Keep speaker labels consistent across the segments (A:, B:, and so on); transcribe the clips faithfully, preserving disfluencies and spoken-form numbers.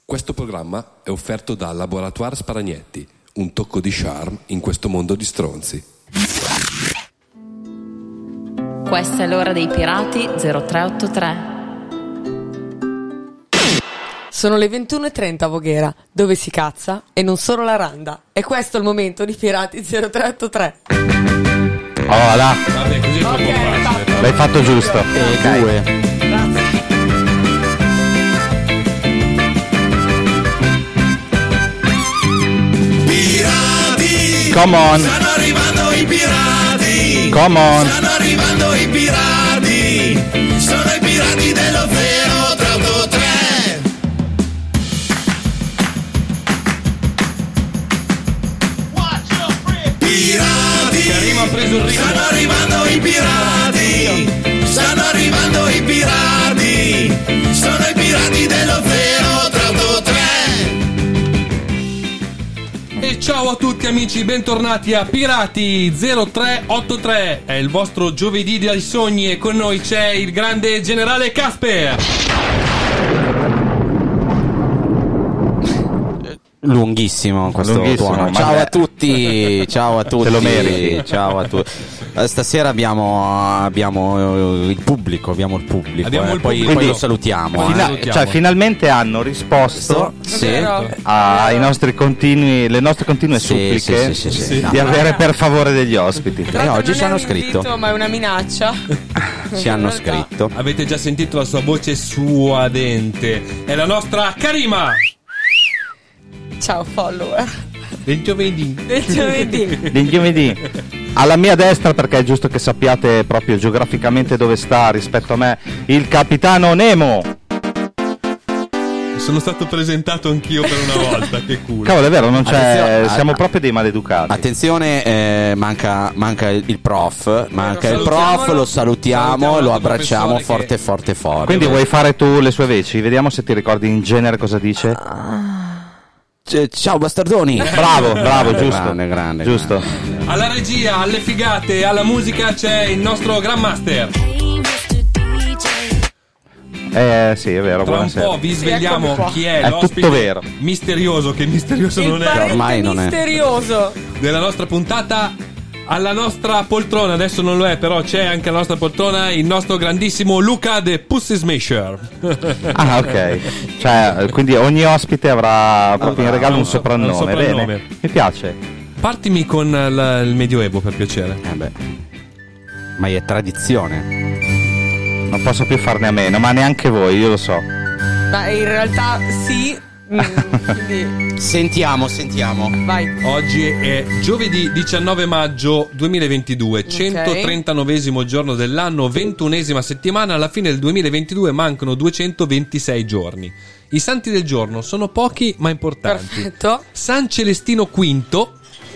A: Questo programma è offerto da Laboratoire Sparagnetti, un tocco di charme in questo mondo di stronzi.
B: Questa è l'ora dei pirati zero tre otto tre.
C: Sono le ventuno e trenta a Voghera, dove si cazza e non solo la randa. E questo è il momento di Pirati zero tre otto tre.
D: Oh là,
A: Vabbè, così è troppo
C: Ok,
A: facile.
D: l'hai fatto giusto.
C: E
D: Ok.
C: due. Grazie.
E: Pirati!
D: Come on.
E: Stanno arrivando i pirati!
D: Come on.
E: Stanno arrivando i pirati! Sono i pirati dello zero tre otto tre! Pirati!
A: Karima ha preso il ritmo.
E: Stanno arrivando i pirati! Stanno arrivando i pirati! Sono i pirati dello zero tre otto tre!
A: E ciao a tutti amici, bentornati a Pirati zero tre otto tre. È il vostro giovedì dei sogni e con noi c'è il grande generale Casper.
F: Lunghissimo questo
D: Lunghissimo,
F: tuono.
D: ma
F: Ciao
D: beh.
F: a tutti, ciao a tutti.
D: Te lo meriti.
F: Ciao a tutti. Eh, Stasera abbiamo, abbiamo eh, il pubblico, abbiamo il pubblico.
A: Abbiamo
F: eh.
A: il
F: poi,
A: pubblico.
F: poi lo salutiamo.
A: Quindi-
F: eh.
D: Fina-
A: salutiamo.
D: cioè, finalmente hanno risposto
F: Sì.
C: Vero?
D: ai nostri continui, le nostre continue
F: Sì,
D: suppliche
F: sì, sì, sì, sì.
D: di avere per favore degli ospiti.
C: Tra l'altro
F: oggi
C: non
F: ci
C: è
F: hanno
C: un
F: scritto.
C: invito, ma è una minaccia.
F: Ci hanno
C: In realtà.
F: scritto.
A: Avete già sentito la sua voce suadente. È la nostra Karima
C: Ciao follower.
A: del giovedì.
C: Del giovedì.
D: Del giovedì. Alla mia destra, perché è giusto che sappiate proprio geograficamente dove sta rispetto a me, il capitano Nemo.
A: Sono stato presentato anch'io per una volta, che culo.
D: Cavolo, è vero, non c'è,
F: Attenzione,
D: siamo
F: ah,
D: proprio dei maleducati.
F: Attenzione, eh, manca, manca il il prof, manca il prof,
A: Salutiamolo.
F: lo salutiamo,
A: Salutiamo
F: lo
A: il
F: abbracciamo
A: professore
F: forte
A: che-
F: forte forte.
D: Quindi vuoi fare tu le sue veci? Vediamo se ti ricordi in genere cosa dice.
F: C- Ciao bastardoni.
D: Bravo, bravo, giusto.
F: Grande, grande,
D: Giusto.
A: Alla regia, alle figate, alla musica c'è il nostro Grandmaster.
D: Eh sì, è vero,
A: Tra un
D: buonasera.
A: po' vi svegliamo
C: Eccomi qua.
A: chi è,
D: È
A: l'ospite
D: tutto vero.
A: misterioso, che misterioso
C: Il
A: non è,
C: parente
F: ormai non è.
C: misterioso.
A: della nostra puntata. Alla nostra poltrona, adesso non lo è, però c'è anche la nostra poltrona, il nostro grandissimo Luca The Pussy Smasher.
D: Ah, ok. Cioè, quindi ogni ospite avrà proprio in regalo un
A: un so-
D: soprannome.
A: un soprannome.
D: Bene. Mi piace.
A: Partimi con la- il Medioevo, per piacere.
F: Eh beh. Ma è tradizione.
D: Non posso più farne a meno, ma neanche voi, io lo so.
C: Ma in realtà sì. mm, Quindi
F: Sentiamo, sentiamo.
C: vai.
A: Oggi è giovedì diciannove maggio duemilaventidue, centotrentanovesimo giorno dell'anno, ventunesima settimana. Alla fine del duemilaventidue mancano duecentoventisei giorni. I santi del giorno sono pochi ma importanti.
C: Perfetto.
A: San Celestino quinto,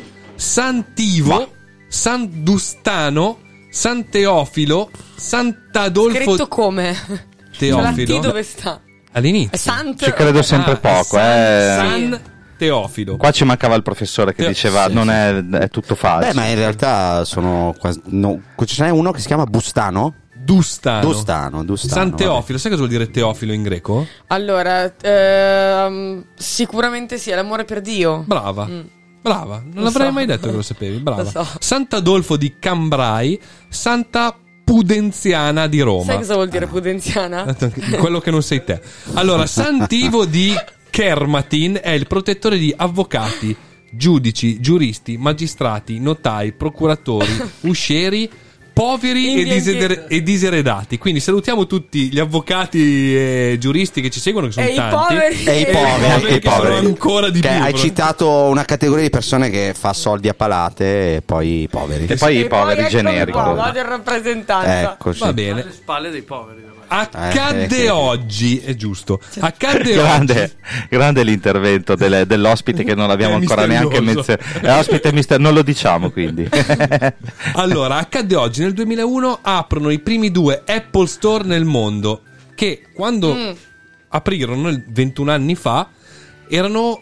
A: Sant'Ivo, San Dustano, San Teofilo, Sant'Adolfo
C: Scritto come? Cioè, la T
A: Teofilo.
C: dove sta? È
A: All'inizio.
C: Sant.
D: Ci credo sempre
A: Ah,
D: poco,
A: San,
D: eh.
A: San Teofilo.
D: Qua ci mancava il professore che
A: Sì,
D: diceva
F: sì,
D: non
F: sì.
D: è, è tutto falso.
F: Beh, ma in realtà sono quasi. No, ce n'è uno che si chiama Bustano?
A: Dustano.
F: Dustano, Dustano.
A: San
F: vabbè.
A: Teofilo, sai cosa vuol dire Teofilo in greco?
C: Allora, ehm, sicuramente sì, è l'amore per Dio.
A: Brava.
C: Mm.
A: Brava, non
C: Lo
A: l'avrei
C: so.
A: mai detto che lo sapevi. Brava.
C: Lo so.
A: Sant'Adolfo di Cambrai, Santa Pudenziana di Roma.
C: Sai cosa vuol dire pudenziana?
A: Quello che non sei te. Allora, Sant'Ivo di Kermatin è il protettore di avvocati, giudici, giuristi, magistrati, notai, procuratori, uscieri, poveri e,
C: In
A: diser-
C: bianchino.
A: e diseredati. Quindi salutiamo tutti gli avvocati e giuristi che ci seguono, che sono
C: E i
A: tanti.
C: poveri.
F: E i poveri,
A: che
F: e i poveri.
A: sono ancora di
F: Che
A: più.
F: hai
A: però.
F: citato una categoria di persone che fa soldi a palate e poi i poveri.
D: E poi i
C: E
D: poveri
C: poi eccomi
D: generici.
C: qua, vado in rappresentanza.
F: Ecco, sì.
A: Va bene.
G: Alle spalle dei poveri.
A: Accadde
F: Eh, eh,
A: oggi, è giusto. Accadde
D: Grande,
A: oggi.
D: grande l'intervento delle- dell'ospite che non abbiamo
A: È
D: ancora neanche
A: misterioso.
D: menzionato. È ospite mister- non lo diciamo quindi.
A: Allora, accadde oggi, nel duemilauno aprono i primi due Apple Store nel mondo, che quando
C: Mm.
A: aprirono il- ventuno anni fa erano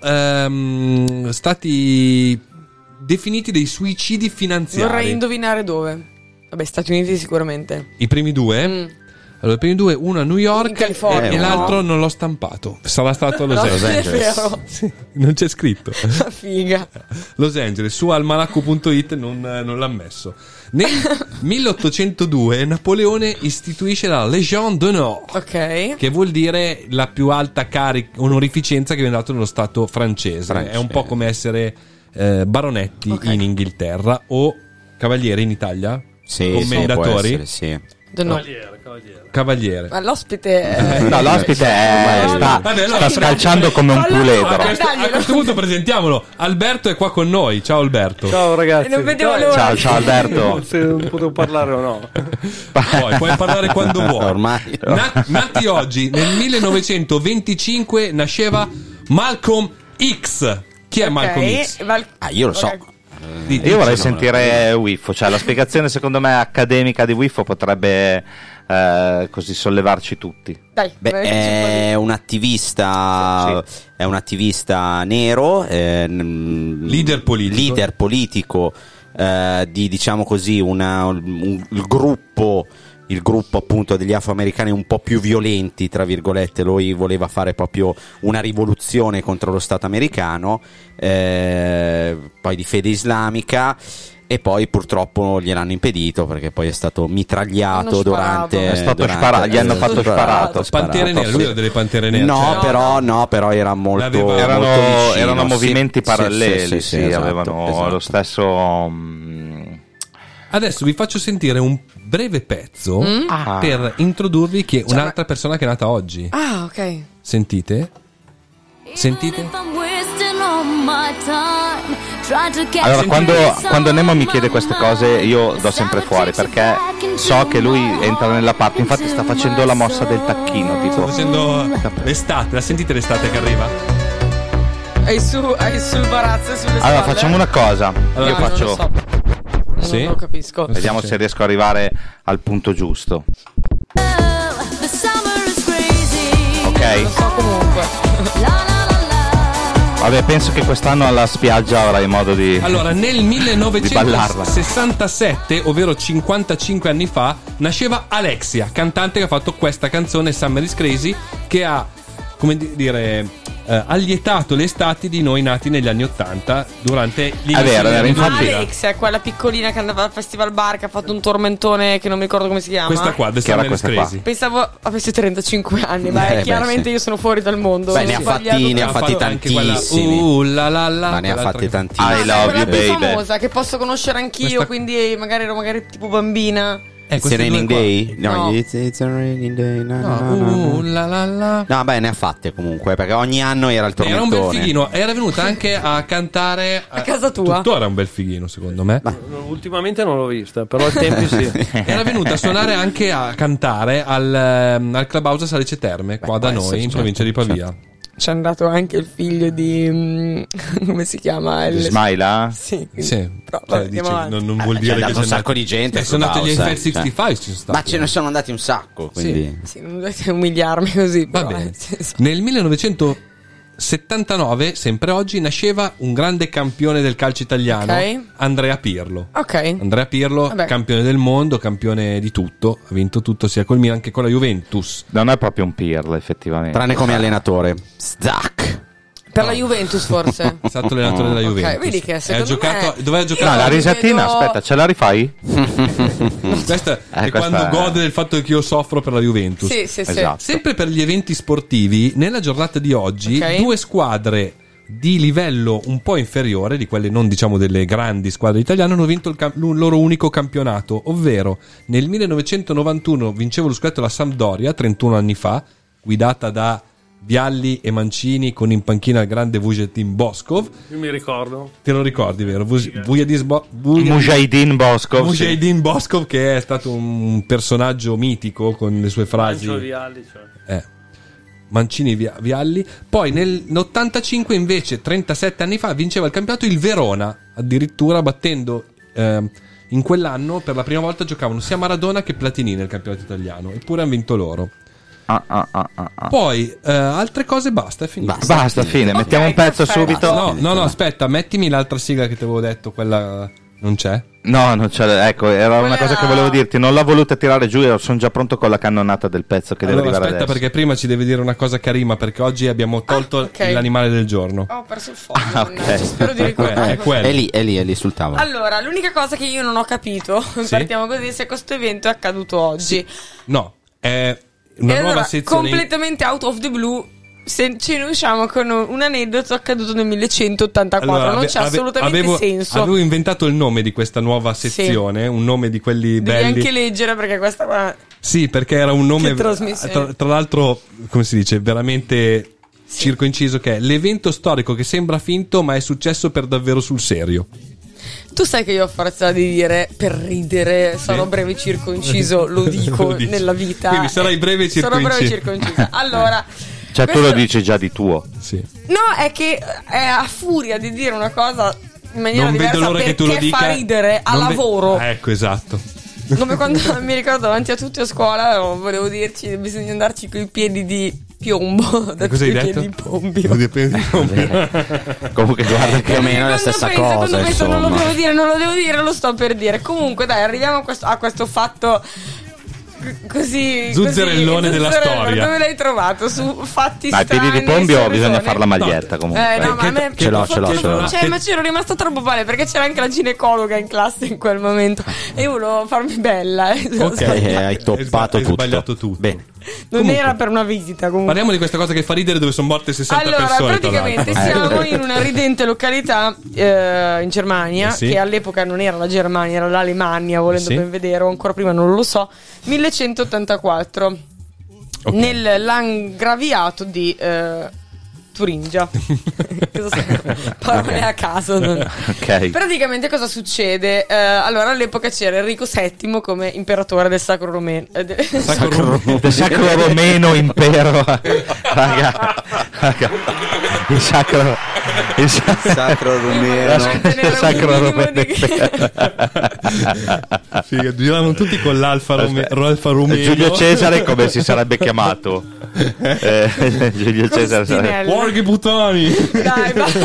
A: ehm, stati definiti dei suicidi finanziari.
C: Vorrei indovinare dove. Vabbè, Stati Uniti sicuramente.
A: I primi due?
C: Mm.
A: Allora, i primi due, uno a New York
C: In California,
A: e
C: no?
A: l'altro non l'ho stampato. Sarà stato a Los
C: No,
A: Angeles.
C: non è vero.
A: Sì, non c'è scritto.
C: Figa.
A: Los Angeles, su almanacco punto it non, non l'ha messo. Nel milleottocentodue Napoleone istituisce la Légion d'honneur,
C: Ok.
A: che vuol dire la più alta carica, onorificenza che viene data nello Stato francese.
F: Francese.
A: È un po' come essere eh, baronetti
C: Ok.
A: in Inghilterra o cavalieri in Italia.
F: Sì,
A: Commendatori?
F: sì, può essere, sì.
C: No.
A: Cavaliere.
C: Ma l'ospite è...
D: No, l'ospite è-
C: No,
D: sta,
A: Vabbè, allora,
D: sta scalciando come un
C: Allora,
A: A
D: puledro.
A: questo, a questo punto presentiamolo. Alberto è qua con noi. Ciao Alberto.
G: Ciao ragazzi.
C: Non vedevo
G: Dai,
C: l'ora.
D: Ciao, ciao Alberto.
G: Se potevo parlare o no.
A: Poi puoi parlare quando vuoi.
F: Ormai.
A: Na- nati oggi, nel millenovecentoventicinque nasceva Malcolm X. Chi è Malcolm
C: Ok,
A: X?
C: Val-
F: Ah, io lo so.
C: Ok.
A: Di-
D: Io vorrei
A: dici,
D: sentire Wiffo, cioè la spiegazione secondo me accademica di Wiffo potrebbe eh, così sollevarci tutti.
C: Dai,
F: Beh,
C: vai,
F: è un attivista, è un attivista nero, eh, n-
A: Leader politico.
F: leader politico eh, di, diciamo così, una, un, il gruppo, il gruppo appunto degli afroamericani un po' più violenti, tra virgolette. Lui voleva fare proprio una rivoluzione contro lo Stato americano, eh, poi di fede islamica. E poi purtroppo gliel'hanno impedito perché poi è stato mitragliato
C: Hanno
F: durante.
C: sparato.
D: È stato
F: durante-
D: sparato, gli hanno
F: è
D: fatto
F: stato
D: sparato.
A: Pantere nere, lui ha delle pantere nere.
F: No,
A: cioè-
F: però, no, però era molto.
A: L'aveva-
D: Erano,
F: molto vicino,
D: erano
F: sì.
D: movimenti
F: Sì,
D: paralleli,
F: sì, sì,
D: sì,
F: sì, esatto,
D: avevano
F: esatto.
D: lo stesso. mm,
A: Adesso vi faccio sentire un breve pezzo
D: Ah.
A: per introdurvi chi è un'altra persona che è nata oggi.
C: Ah, ok.
A: Sentite? Sentite?
D: Allora, quando, quando Nemo mi chiede queste cose, io do sempre fuori perché so che lui entra nella parte. Infatti, sta facendo la mossa del tacchino.
A: Sto
D: Tipo,
A: facendo l'estate, la sentite l'estate che arriva?
C: Hai su, hai sul barazzo e sulle spalle.
D: allora, facciamo una cosa.
A: Allora,
D: Io
C: Ah, non
D: faccio.
C: lo so. Non
A: Sì?
C: lo capisco.
D: Vediamo se riesco ad arrivare al punto giusto. Ok?
C: Non so comunque.
D: Vabbè, penso che quest'anno alla spiaggia avrai modo di.
A: Allora, nel
D: Di ballarla.
A: millenovecentosessantasette, ovvero cinquantacinque anni fa, nasceva Alexia, cantante che ha fatto questa canzone Summer is Crazy, che ha, come di- dire, eh, allietato le estati di noi nati negli anni ottanta durante l'inizio
D: È vero,
A: degli
D: era
A: anni
D: infatti-
A: duemila.
C: Alex è quella piccolina che andava al Festival Bar, che ha fatto un tormentone che non mi ricordo come si chiama.
A: Questa qua, The
D: Che era
A: Summer is
D: questa qua?
A: Crazy.
C: Pensavo avesse trentacinque anni, ma
F: Eh, beh,
C: chiaramente
F: sì.
C: io sono fuori dal mondo.
F: Beh,
C: Ho
F: ne ha
C: sbagliato
F: fatti, ne ha
A: Ha
F: fatti
A: fatto anche quella,
F: tantissimi.
A: uh, la la la,
F: Ma ne ha
A: quell'altra
F: fatti
A: che-
F: tantissimi.
D: I love
C: quella
D: you,
C: più
D: baby.
C: famosa che posso conoscere anch'io,
A: Questa-
C: quindi magari ero magari tipo bambina.
A: Eh,
F: It's a
A: queste
F: raining
A: due qua.
F: day? No,
C: No.
F: It's, it's a raining day. No,
A: No,
F: no, no, no.
A: uh, la la la.
F: No, beh, ne ha fatte comunque, perché ogni anno era il
A: Era
F: tormentone.
A: un bel fighino, era venuta anche a cantare
C: A casa tua?
A: Tuttora è un bel fighino, secondo me.
G: Ultimamente non l'ho vista, però ai tempi sì.
A: Era venuta a suonare anche a cantare al, ehm, al Clubhouse a Salice Terme, qua da
F: può
A: noi,
F: essere,
A: in
F: certo,
A: provincia di Pavia.
C: C'è andato anche il figlio di mm, come si chiama? Il...
D: Smaila?
C: Sì,
A: Sì,
C: Però,
A: cioè,
C: vabbè,
A: dice,
C: andiamo avanti.
A: non, non
F: Eh,
A: vuol
F: c'è
A: dire che
F: andato
A: c'è
F: un sacco di gente
A: Eh,
F: al
A: sono andati gli
F: Clubhouse,
A: Eiffel
F: eh, cioè.
A: sessantacinque, ci sono stati.
F: Ma ce ne sono andati un sacco, quindi.
C: Sì, non dovete umiliarmi così.
A: Va
C: però,
A: bene.
C: nel senso-
A: Nel millenovecentosettantanove, sempre oggi, nasceva un grande campione del calcio italiano,
C: Ok.
A: Andrea Pirlo.
C: Ok.
A: Andrea Pirlo,
C: Vabbè.
A: campione del mondo, campione di tutto, ha vinto tutto sia col Milan che con la Juventus.
D: Non è proprio un Pirlo, effettivamente.
F: Tranne come allenatore. Zac.
C: Per la Juventus forse.
A: È stato allenatore della
C: Ok,
A: Juventus.
C: vedi che
A: E ha
C: secondo
A: giocato,
C: me-
A: dove ha
D: No,
A: giocato?
D: la risatina,
C: vedo-
D: aspetta, ce la rifai?
A: Questa
D: Eh,
A: è
D: questa
A: quando
D: è-
A: gode del fatto che io soffro per la Juventus.
C: Sì, sì, sì.
D: Esatto.
A: Sempre per gli eventi sportivi, nella giornata di oggi,
C: Ok.
A: due squadre di livello un po' inferiore, di quelle non diciamo delle grandi squadre italiane, hanno vinto il, cam- il loro unico campionato, ovvero nel millenovecentonovantuno vinceva lo scudetto la Sampdoria, trentuno anni fa, guidata da Vialli e Mancini con in panchina il grande Vujatin Boskov.
G: Io mi ricordo.
A: Te lo ricordi, vero? Vuz- Vujadis Bo- Vuj-
D: Mujahidin Boskov. sì.
A: Mujahidin Boskov, che è stato un personaggio mitico con le sue frasi.
G: Mancio Vialli, cioè.
A: Eh. Mancini Via- Vialli. Poi nell'ottantacinque invece, trentasette anni fa, vinceva il campionato il Verona, addirittura battendo ehm, in quell'anno per la prima volta giocavano sia Maradona che Platini nel campionato italiano, eppure hanno vinto loro.
D: Ah, ah, ah, ah, ah.
A: Poi eh, altre cose, basta, è finito.
F: Basta.
D: Basta, fine.
C: Ok,
D: Mettiamo un pezzo
C: perfetto.
D: subito.
A: No, no, no, aspetta, mettimi l'altra sigla che ti avevo detto, quella Non c'è?
D: No, non c'è. Ecco, era
C: Quella
D: una cosa
C: era-
D: che volevo dirti. Non l'ho voluta tirare giù e sono già pronto con la cannonata del pezzo che
A: Allora
D: deve arrivare
A: aspetta,
D: adesso.
A: perché prima ci devi dire una cosa Karima, perché oggi abbiamo tolto
C: Ah, ok.
A: l'animale del giorno.
C: Ho perso il foglio,
D: Ah, ok.
C: mannaggia, spero di
A: È
C: ricordarlo.
A: quello.
F: È lì, è lì, è lì sul tavolo.
C: Allora, l'unica cosa che io non ho capito, partiamo così, se questo evento è accaduto oggi.
A: No, è una
C: E
A: nuova
C: allora,
A: sezione.
C: completamente out of the blue, se ce ne usciamo con un aneddoto accaduto nel millecentoottantaquattro,
A: Allora,
C: non
A: ave-
C: c'è
A: ave-
C: assolutamente
A: avevo,
C: senso.
A: Avevo inventato il nome di questa nuova sezione, un nome di quelli
C: Devi
A: belli.
C: anche leggere perché questa qua...
A: Sì, perché era un nome
C: Che trasmissione.
A: tra, tra l'altro, come si dice, veramente circoinciso, che è l'evento storico che sembra finto ma è successo per davvero sul serio.
C: Tu sai che io ho forza di dire per ridere, sarò breve circoinciso, lo dico
A: Lo dici.
C: nella vita.
A: Quindi sarai breve e
C: Sarò breve
A: circoinciso.
C: circoncisa. Allora,
D: Cioè, tu
C: questo-
D: lo dici già di tuo.
A: Sì.
C: No, è che è a furia di dire una cosa in maniera
A: Non
C: diversa
A: vedo l'ora che tu lo
C: perché
A: dica.
C: fa ridere a
A: Non ve-
C: lavoro.
A: Ah, ecco, esatto.
C: Come quando mi ricordo davanti a tutti a scuola volevo dirci che bisogna andarci con i piedi di piombo.
A: E cosa hai
C: i
A: detto?
C: piedi di pombi.
D: Comunque, guarda
F: Più o meno la
C: Quando
F: stessa
C: penso,
F: cosa,
C: quando penso, non lo
F: insomma.
C: devo dire, non lo devo dire, lo sto per dire. Comunque, dai, arriviamo a questo, a questo fatto c- così.
A: Zuzzerellone
C: così,
A: della
C: zuzzerellone.
A: storia.
C: Dove l'hai trovato? Su fatti
D: Dai,
C: strani.
D: piedi di pombio
C: su
D: bisogna
C: regione?
D: fare la maglietta comunque.
C: Eh, no, ma a me
F: Ce l'ho, ce l'ho, ce l'ho.
C: Cioè, ma c'ero rimasta troppo male perché c'era anche la ginecologa in classe in quel momento e io volevo farmi bella. eh.
A: Ok.
F: Eh, hai toppato
A: Hai
F: tutto.
A: sbagliato tutto.
F: Bene.
C: Non
A: Comunque,
C: era per una visita comunque.
A: Parliamo di questa cosa che fa ridere, dove sono morte sessanta
C: Allora,
A: persone. tra
C: praticamente
A: l'altro.
C: siamo in una ridente località eh, in Germania,
A: Eh sì.
C: che all'epoca non era la Germania, era l'Alemannia, volendo
A: Sì.
C: ben vedere, o ancora prima non lo so, millecentoottantaquattro,
A: Ok.
C: nel Landgraviato di eh, Turingia. Cosa sono? Parole a caso. non-
D: Ok.
C: Praticamente cosa succede? Eh, allora all'epoca c'era Enrico settimo come imperatore del Sacro Romeno. eh, de-
A: Sacro-
D: Il sacro romeno impero. Raga, raga. Il sacro. Il sa-
F: Sacro Romeno.
D: il sacro
C: Un minimo
D: romeno
C: di-
D: impero.
A: Sì, giravano tutti con l'Alfa, Rome- Alfa Romeo.
D: Giulio Cesare come si sarebbe chiamato? Eh, Giulio Cesare sarebbe...
C: Costinelli.
A: Porchi puttani!
C: Dai, basta.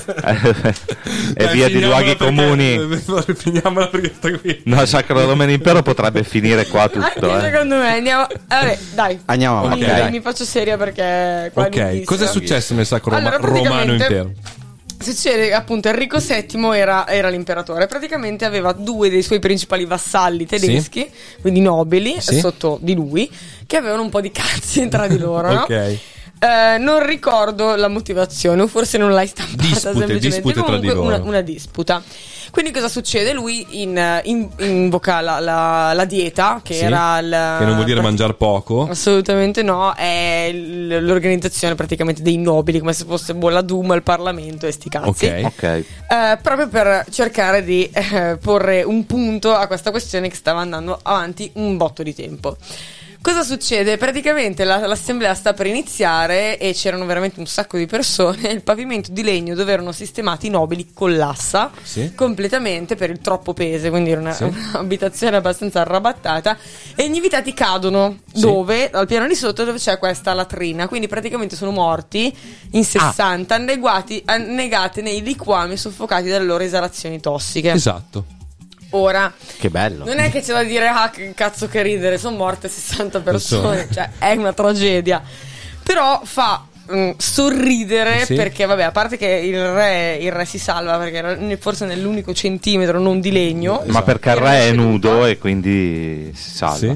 D: e
A: Dai,
D: via di
A: finiamola
D: luoghi
A: perché-
D: comuni.
A: Finiamola perché sta qui.
D: No, il sacro romeno impero potrebbe finire qua tutto.
C: Anche
D: Eh.
C: secondo me andiamo. Vabbè, dai.
F: Andiamo
C: Mi,
F: avanti,
A: Ok,
F: dai.
C: mi faccio seria perché qua è
A: Ok,
C: lunghissimo.
A: cosa è successo nel Sacro Roma-
C: Allora,
A: Romano
C: praticamente-
A: Impero?
C: Succede appunto Enrico settimo era, era l'imperatore, praticamente aveva due dei suoi principali vassalli tedeschi, quindi nobili,
A: Sì.
C: sotto di lui, che avevano un po' di cazzi tra di loro, no?
A: Ok.
C: Eh, non ricordo la motivazione, o forse non l'hai stampata
A: Dispute,
C: semplicemente.
A: dispute tra
C: Comunque
A: di loro.
C: Una, una disputa. Quindi cosa succede? Lui in- in- invoca la, la- la dieta, che
A: Sì,
C: era il...
A: che non vuol dire mangiare poco.
C: Assolutamente no, è l- l'organizzazione praticamente dei nobili, come se fosse boh, la Duma, il Parlamento e sti cazzi.
A: Ok.
D: Ok.
C: Eh, proprio per cercare di eh, porre un punto a questa questione che stava andando avanti un botto di tempo. Cosa succede? Praticamente la- l'assemblea sta per iniziare e c'erano veramente un sacco di persone. Il pavimento di legno dove erano sistemati i nobili collassa
A: Sì.
C: completamente per il troppo peso, quindi era una,
A: Sì.
C: un'abitazione abbastanza arrabattata. E gli invitati cadono
A: Sì.
C: dove? Al piano di sotto dove c'è questa latrina. Quindi praticamente sono morti in sessanta, annegati, annegati nei liquami soffocati dalle loro esalazioni tossiche.
A: Esatto.
C: Ora,
F: Che bello.
C: non è che c'è da dire, ah, che cazzo che ridere, sono morte sessanta persone, cioè è una tragedia. Però fa mm, sorridere
A: Sì.
C: perché, vabbè, a parte che il re, il re si salva perché era ne- forse nell'unico centimetro non di legno.
D: Ma perché il re è nudo e quindi si salva.
A: Sì.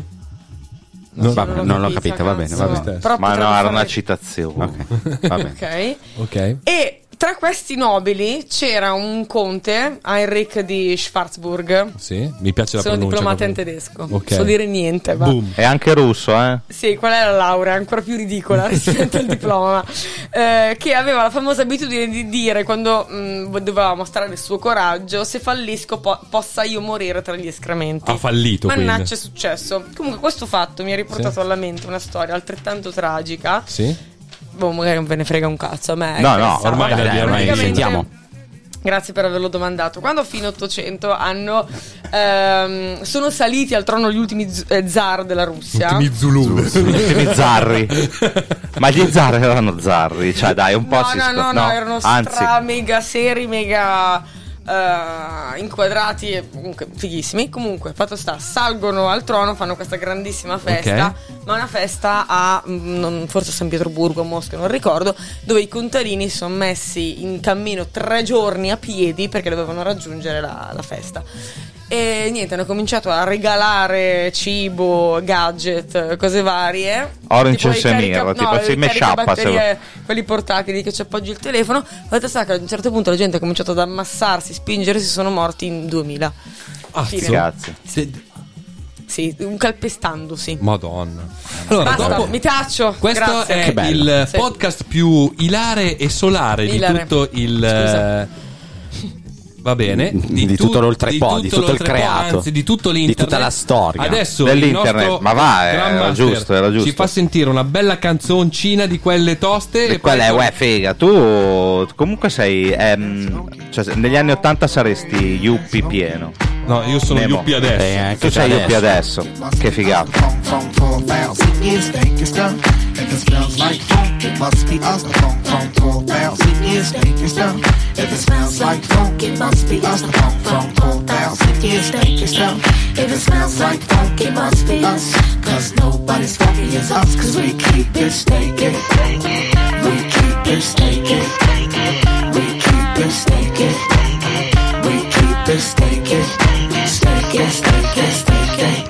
F: No, vabbè, non l'ho capita, va bene, va
C: cazzo.
F: bene.
C: Però
D: Ma no,
C: potrebbe
D: era una
C: fare-
D: citazione.
F: Ok, va bene.
C: Ok.
A: Ok.
C: E tra questi nobili c'era un conte, Heinrich di Schwarzburg.
A: Sì, mi piace la
C: Sono
A: pronuncia.
C: diplomata in
A: proprio.
C: tedesco.
A: Ok.
C: So dire niente, va.
A: Boom.
D: È anche russo, eh?
C: Sì, qual è la laurea? Ancora più ridicola rispetto al diploma. Eh, che aveva la famosa abitudine di dire quando mh, doveva mostrare il suo coraggio: se fallisco po- possa io morire tra gli escrementi.
A: Ha fallito,
C: Mannaggia,
A: quindi.
C: è successo. Comunque questo fatto mi ha riportato
A: Sì.
C: alla mente una storia altrettanto tragica.
A: Sì.
C: Boh, magari non ve ne frega un cazzo a me.
D: No,
C: che
D: no,
C: ne so.
A: ormai
C: Vabbè,
A: la- ormai
C: praticamente-
F: sentiamo.
C: Grazie per averlo domandato. Quando a fine Ottocento hanno ehm, sono saliti al trono gli ultimi z- eh, zar della Russia.
A: Ultimi Zulu.
D: Gli ultimi zarri. Ma gli zar erano zarri, cioè dai, un po'
C: No,
D: si
C: no,
D: scop-
C: no, no, erano
D: anzi,
C: stra mega seri, mega uh, inquadrati e comunque fighissimi. Comunque, fatto sta, salgono al trono, fanno questa grandissima festa, okay. ma una festa a non, forse a San Pietroburgo, a Mosca, non ricordo, dove i contadini si sono messi in cammino tre giorni a piedi perché dovevano raggiungere la, la festa. E niente, hanno cominciato a regalare cibo, gadget, cose varie.
D: Orange and Semir,
C: no,
D: tipo si
C: batterie, quelli portatili che ci appoggi il telefono. Fatto sta che a un certo punto la gente ha cominciato ad ammassarsi, spingersi, sono morti in duemila.
A: Ah,
D: grazie.
A: Sì.
C: Sì, un calpestandosi.
A: Madonna. Allora,
C: basta,
A: dopo,
C: mi taccio.
A: Questo
C: Grazie.
A: è il
C: sì.
A: podcast più ilare e solare
C: ilare.
A: di tutto il
C: Scusa.
A: Va bene,
F: di, di tutto l'oltrepo, di tutto il creato,
A: anzi, di tutto l'internet,
F: di tutta la storia
A: adesso
D: dell'internet. Ma va, era giusto, era giusto.
A: Ci fa sentire una bella canzoncina di quelle toste.
D: E quella è, uè, figa. Tu comunque sei, ehm, cioè, negli anni ottanta saresti Yuppie pieno.
A: No, io sono
D: Nemo.
A: Yuppie adesso.
F: Eh,
D: Tu sei Yuppie adesso. Che figata.
E: If it smells like funk, it must be us. The funk, funk, four thousand years, take it down. If it smells like funk, it must be us. The funk, funk, four thousand years, take it down. If it smells like funk, it must be us. Cause nobody's funky as us. Cause we keep it staking. We keep it staking. We keep it staking. We keep it staking. Staking, staking, staking.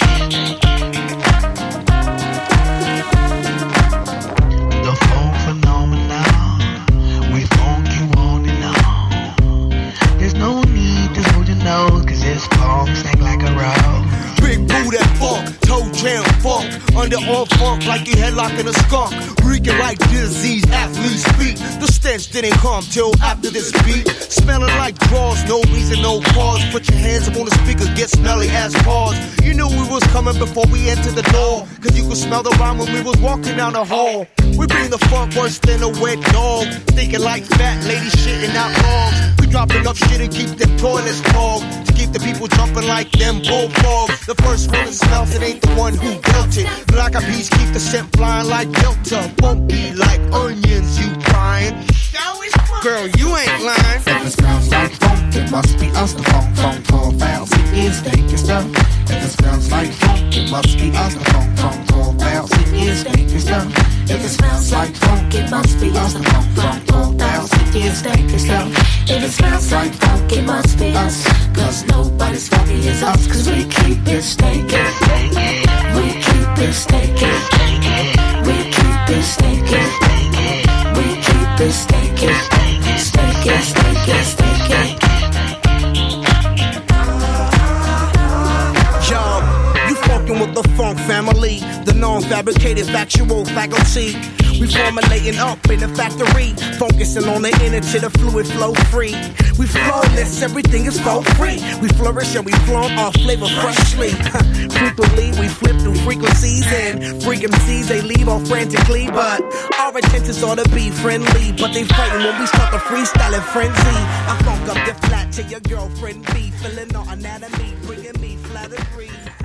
E: Cause this funk stank like a rose. Big boo that funk, toe jam funk. Under all funk like you headlocking a skunk. Reeking like disease, athlete's feet. The stench didn't come till after this beat. Smelling like drawers, no reason, no cause. Put your hands up on the speaker, get smelly as paws. You knew we was coming before we entered the door. Cause you could smell the rhyme when we was walking down the hall. We bring the funk worse than a wet dog. Thinking like fat ladies shitting out logs. We drop enough shit and keep them toilets clogged. To keep the people jumping like them bullfrogs. The first one that smells it ain't the one who built it. Black eyed peas keep the scent flying like Delta. Funky like onions, you crying. Girl, you ain't lying. If it smells like funk, it must be us. The funk, funk, four thousand years, take your stuff. If it smells like funk, it must be us. The funk, funk, four thousand years, take your stuff. If it smells like funk, it must be us. The funk, funk, four thousand years, take your stuff. If it smells like funk, it must be us. Cause nobody's funky as us. Cause we keep it staking. We keep it staking. We keep it staking. We keep it staking. Staking, staking, staking. Yo, you fucking with the funk family, the non-fabricated factual faculty. We formulating up in the factory, focusing on the inner to the fluid flow free. We flawless, everything is for free. We flourish and we flaunt our flavor freshly. Truthfully, we flip through frequencies and freak M Cs, they leave all frantically. But our intentions ought to be friendly, but they frighten when we start the freestyling frenzy. I funk up the flat to your girlfriend be feeling our anatomy, bringing me flattery.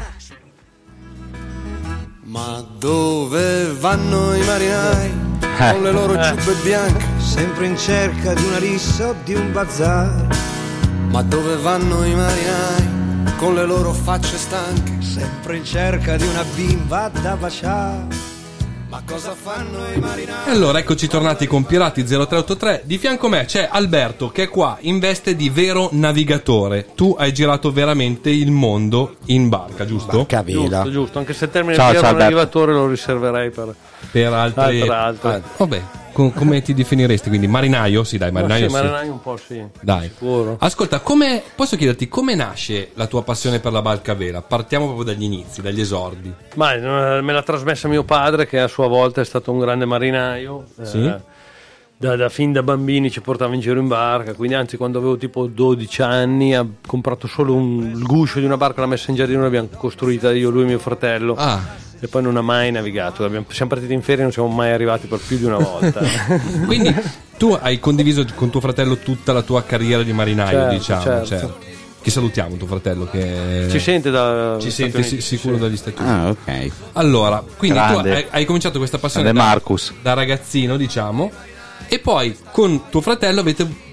H: Ma dove vanno i marinai eh. con le loro giubbe bianche, sempre in cerca di una rissa o di un bazar? Ma dove vanno i marinai con le loro facce stanche, sempre in cerca di una bimba da baciare? Ma cosa fanno i marinai?
A: E allora eccoci tornati con Pirati zero tre otto tre. Di fianco a me c'è Alberto che è qua in veste di vero navigatore. Tu hai girato veramente il mondo in barca, giusto?
F: Barca vela.
G: Giusto, giusto. Anche se il termine
D: Ciao,
G: vero
D: ciao,
G: navigatore lo riserverei per,
A: Per altri
G: per altre.
A: Ah, vabbè, com- come ti definiresti? Quindi marinaio? Sì, dai, marinaio.
G: Ma sì,
A: sì.
G: marinaio un po' sì.
A: Dai.
G: Sicuro.
A: Ascolta, come posso chiederti come nasce la tua passione per la barca a vela? Partiamo proprio dagli inizi, dagli esordi.
G: Ma eh, me l'ha trasmessa mio padre, che a sua volta è stato un grande marinaio.
A: Sì.
G: Eh, da, da fin da bambini ci portava in giro in barca, quindi anzi quando avevo tipo dodici anni ha comprato solo un, il guscio di una barca, l'ha messa in giardino, l'abbiamo costruita io, lui e mio fratello.
A: Ah.
G: E poi non ha mai navigato. Abbiamo, siamo partiti in ferie e non siamo mai arrivati per più di una volta.
A: Quindi tu hai condiviso con tuo fratello tutta la tua carriera di marinaio,
G: Certo,
A: diciamo.
G: certo.
A: certo. Che salutiamo tuo fratello che
G: Ci sente da
A: ci
G: Stati
A: sente
G: Uniti,
A: si- sicuro
G: sì.
A: dagli Stati Uniti.
F: Ah, ok.
A: Allora, quindi
D: Grande.
A: tu hai, hai cominciato questa passione
D: Grande
A: da,
D: Marcus.
A: da ragazzino, diciamo, e poi con tuo fratello avete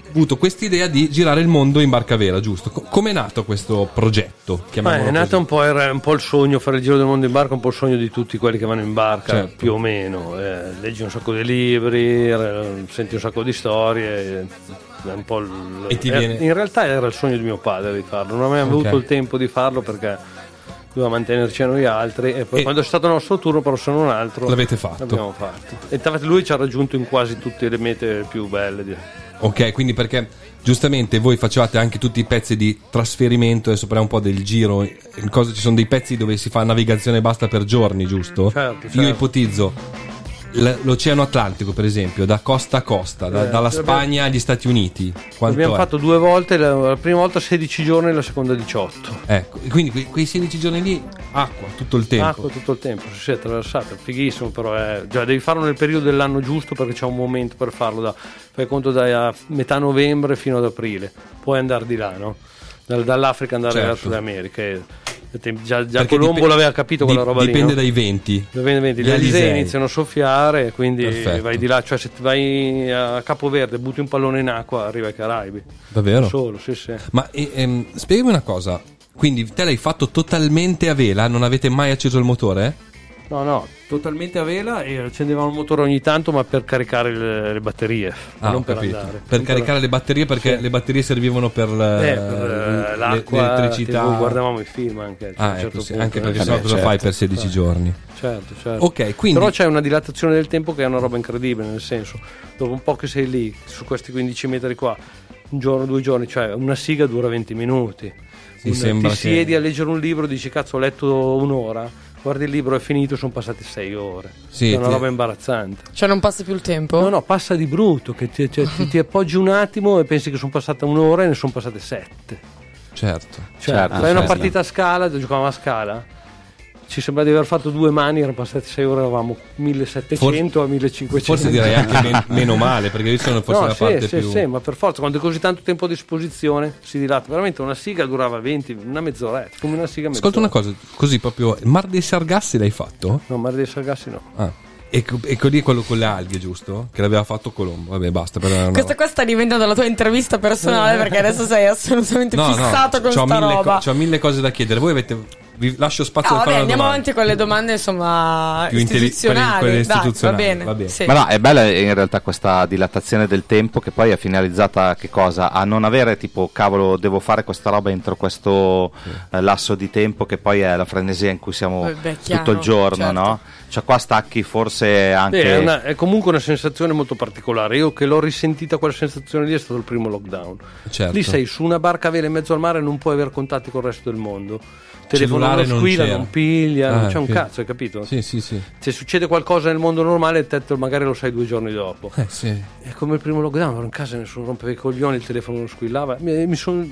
A: avuto quest'idea di girare il mondo in barca a vela, giusto? Co- Come è nato questo progetto?
G: Beh, è nato un po', era un po' il sogno, fare il giro del mondo in barca, un po' il sogno di tutti quelli che vanno in barca,
A: certo.
G: più o meno. Eh, leggi un sacco di libri, eh, senti un sacco di storie. È un po' il,
A: e ti
G: eh,
A: viene...
G: In realtà era il sogno di mio padre di farlo, non avevo okay. avuto il tempo di farlo perché doveva mantenerci a noi altri, e poi e quando è stato il nostro turno, però se non altro,
A: l'avete fatto.
G: L'abbiamo fatto. E lui ci ha raggiunto in quasi tutte le mete più belle. Di...
A: Ok, quindi perché giustamente voi facevate anche tutti i pezzi di trasferimento, adesso parliamo un po' del giro, in cosa, ci sono dei pezzi dove si fa navigazione e basta per giorni, giusto?
G: Certo, certo.
A: Io ipotizzo l'Oceano Atlantico, per esempio, da costa a costa, da,
G: eh,
A: dalla Spagna agli Stati Uniti. Quanto
G: abbiamo
A: è?
G: fatto due volte, la, la prima volta sedici giorni e la seconda diciotto.
A: Ecco, quindi quei, quei sedici giorni lì, acqua tutto il tempo.
G: Acqua tutto il tempo, si è attraversata, fighissimo, però è, già devi farlo nel periodo dell'anno giusto perché c'è un momento per farlo, da, fai conto da metà novembre fino ad aprile, puoi andare di là, no? Dall'Africa andare
A: certo.
G: verso le Americhe. Già, già Colombo dip- l'aveva capito quella roba
A: dipende
G: lì.
A: Dipende dai venti.
G: Dipende dai venti. Gli alisei iniziano a soffiare, quindi
A: perfetto.
G: Vai di là. Cioè, se vai a Capoverde, butti un pallone in acqua, arriva ai Caraibi.
A: Davvero?
G: Solo, sì, sì.
A: Ma ehm, spiegami una cosa. Quindi te l'hai fatto totalmente a vela? Non avete mai acceso il motore?
G: No, no, totalmente a vela e accendevamo il motore ogni tanto, ma per caricare le, le batterie,
A: ah,
G: non per
A: capito.
G: andare.
A: Per
G: non
A: caricare
G: per...
A: le batterie, perché sì. le batterie servivano per,
G: eh, per l'acqua,
A: l'elettricità.
G: T V, guardavamo i film anche.
A: Ah,
G: certo
A: ecco, sì,
G: punto,
A: anche perché
G: eh.
A: sennò cosa
G: certo.
A: fai per sedici
G: certo.
A: giorni?
G: Certo, certo.
A: Ok, quindi...
G: Però c'è una dilatazione del tempo che è una roba incredibile, nel senso, dopo un po' che sei lì, su questi quindici metri qua, un giorno, due giorni, cioè una siga dura venti minuti.
A: Mi sembra
G: ti
A: che...
G: siedi a leggere un libro, dici cazzo ho letto un'ora, guardi il libro, è finito, sono passate sei ore.
A: Sì,
G: è una
A: ti...
G: roba imbarazzante.
C: Cioè non passa più il tempo?
G: No, no, passa di brutto, che ti, cioè, ti, ti appoggi un attimo e pensi che sono passata un'ora e ne sono passate sette.
A: Certo.
G: Cioè,
A: certo
G: fai una
A: certo.
G: partita a scala, giocavamo a scala, ci sembra di aver fatto due mani, erano passate sei ore, eravamo millesettecento forse, a millecinquecento.
A: Forse direi anche men- meno male, perché io sono forse
G: no,
A: la
G: sì,
A: parte
G: sì,
A: più...
G: sì, ma per forza, quando hai così tanto tempo a disposizione si dilata. Veramente una siga durava venti, una mezz'oretta, come una siga mezz'ora.
A: Ascolta una cosa, così proprio, il Mar dei Sargassi l'hai fatto?
G: No, Mar dei Sargassi no.
A: Ah. E, e lì quello con le alghe, giusto? Che l'aveva fatto Colombo. Vabbè, basta. Per una...
C: Questa qua sta diventando la tua intervista personale, perché adesso sei assolutamente
A: no,
C: fissato
A: no,
C: con
A: c'ho
C: sta
A: mille
C: roba.
A: Co- c'ho mille cose da chiedere. Voi avete... Vi lascio spazio
C: no,
A: da fare
C: vabbè, andiamo
A: domanda.
C: avanti con le domande, insomma,
A: più
C: istituzionali.
A: Quelle, quelle
C: Dai,
A: istituzionali.
C: va bene.
A: Va bene.
C: Sì.
D: Ma no, è bella in realtà questa dilatazione del tempo, che poi è finalizzata a che cosa? A non avere tipo, cavolo, devo fare questa roba entro questo sì. eh, lasso di tempo, che poi è la frenesia in cui siamo Beh, chiaro, tutto il giorno, certo. no? Cioè qua stacchi forse anche...
G: Beh, è, una, è comunque una sensazione molto particolare. Io che l'ho risentita quella sensazione lì è stato il primo lockdown.
A: Certo.
G: Lì sei su una barca a vela in mezzo al mare e non puoi avere contatti con il resto del mondo. Telefono non squilla, non, non piglia, ah, non c'è un cazzo, hai capito?
A: Sì, sì, sì.
G: Se succede qualcosa nel mondo normale, te magari lo sai due giorni dopo.
A: Eh, sì.
G: È come il primo lockdown, ero in casa, nessuno rompeva i coglioni, il telefono non squillava. Mi, mi sono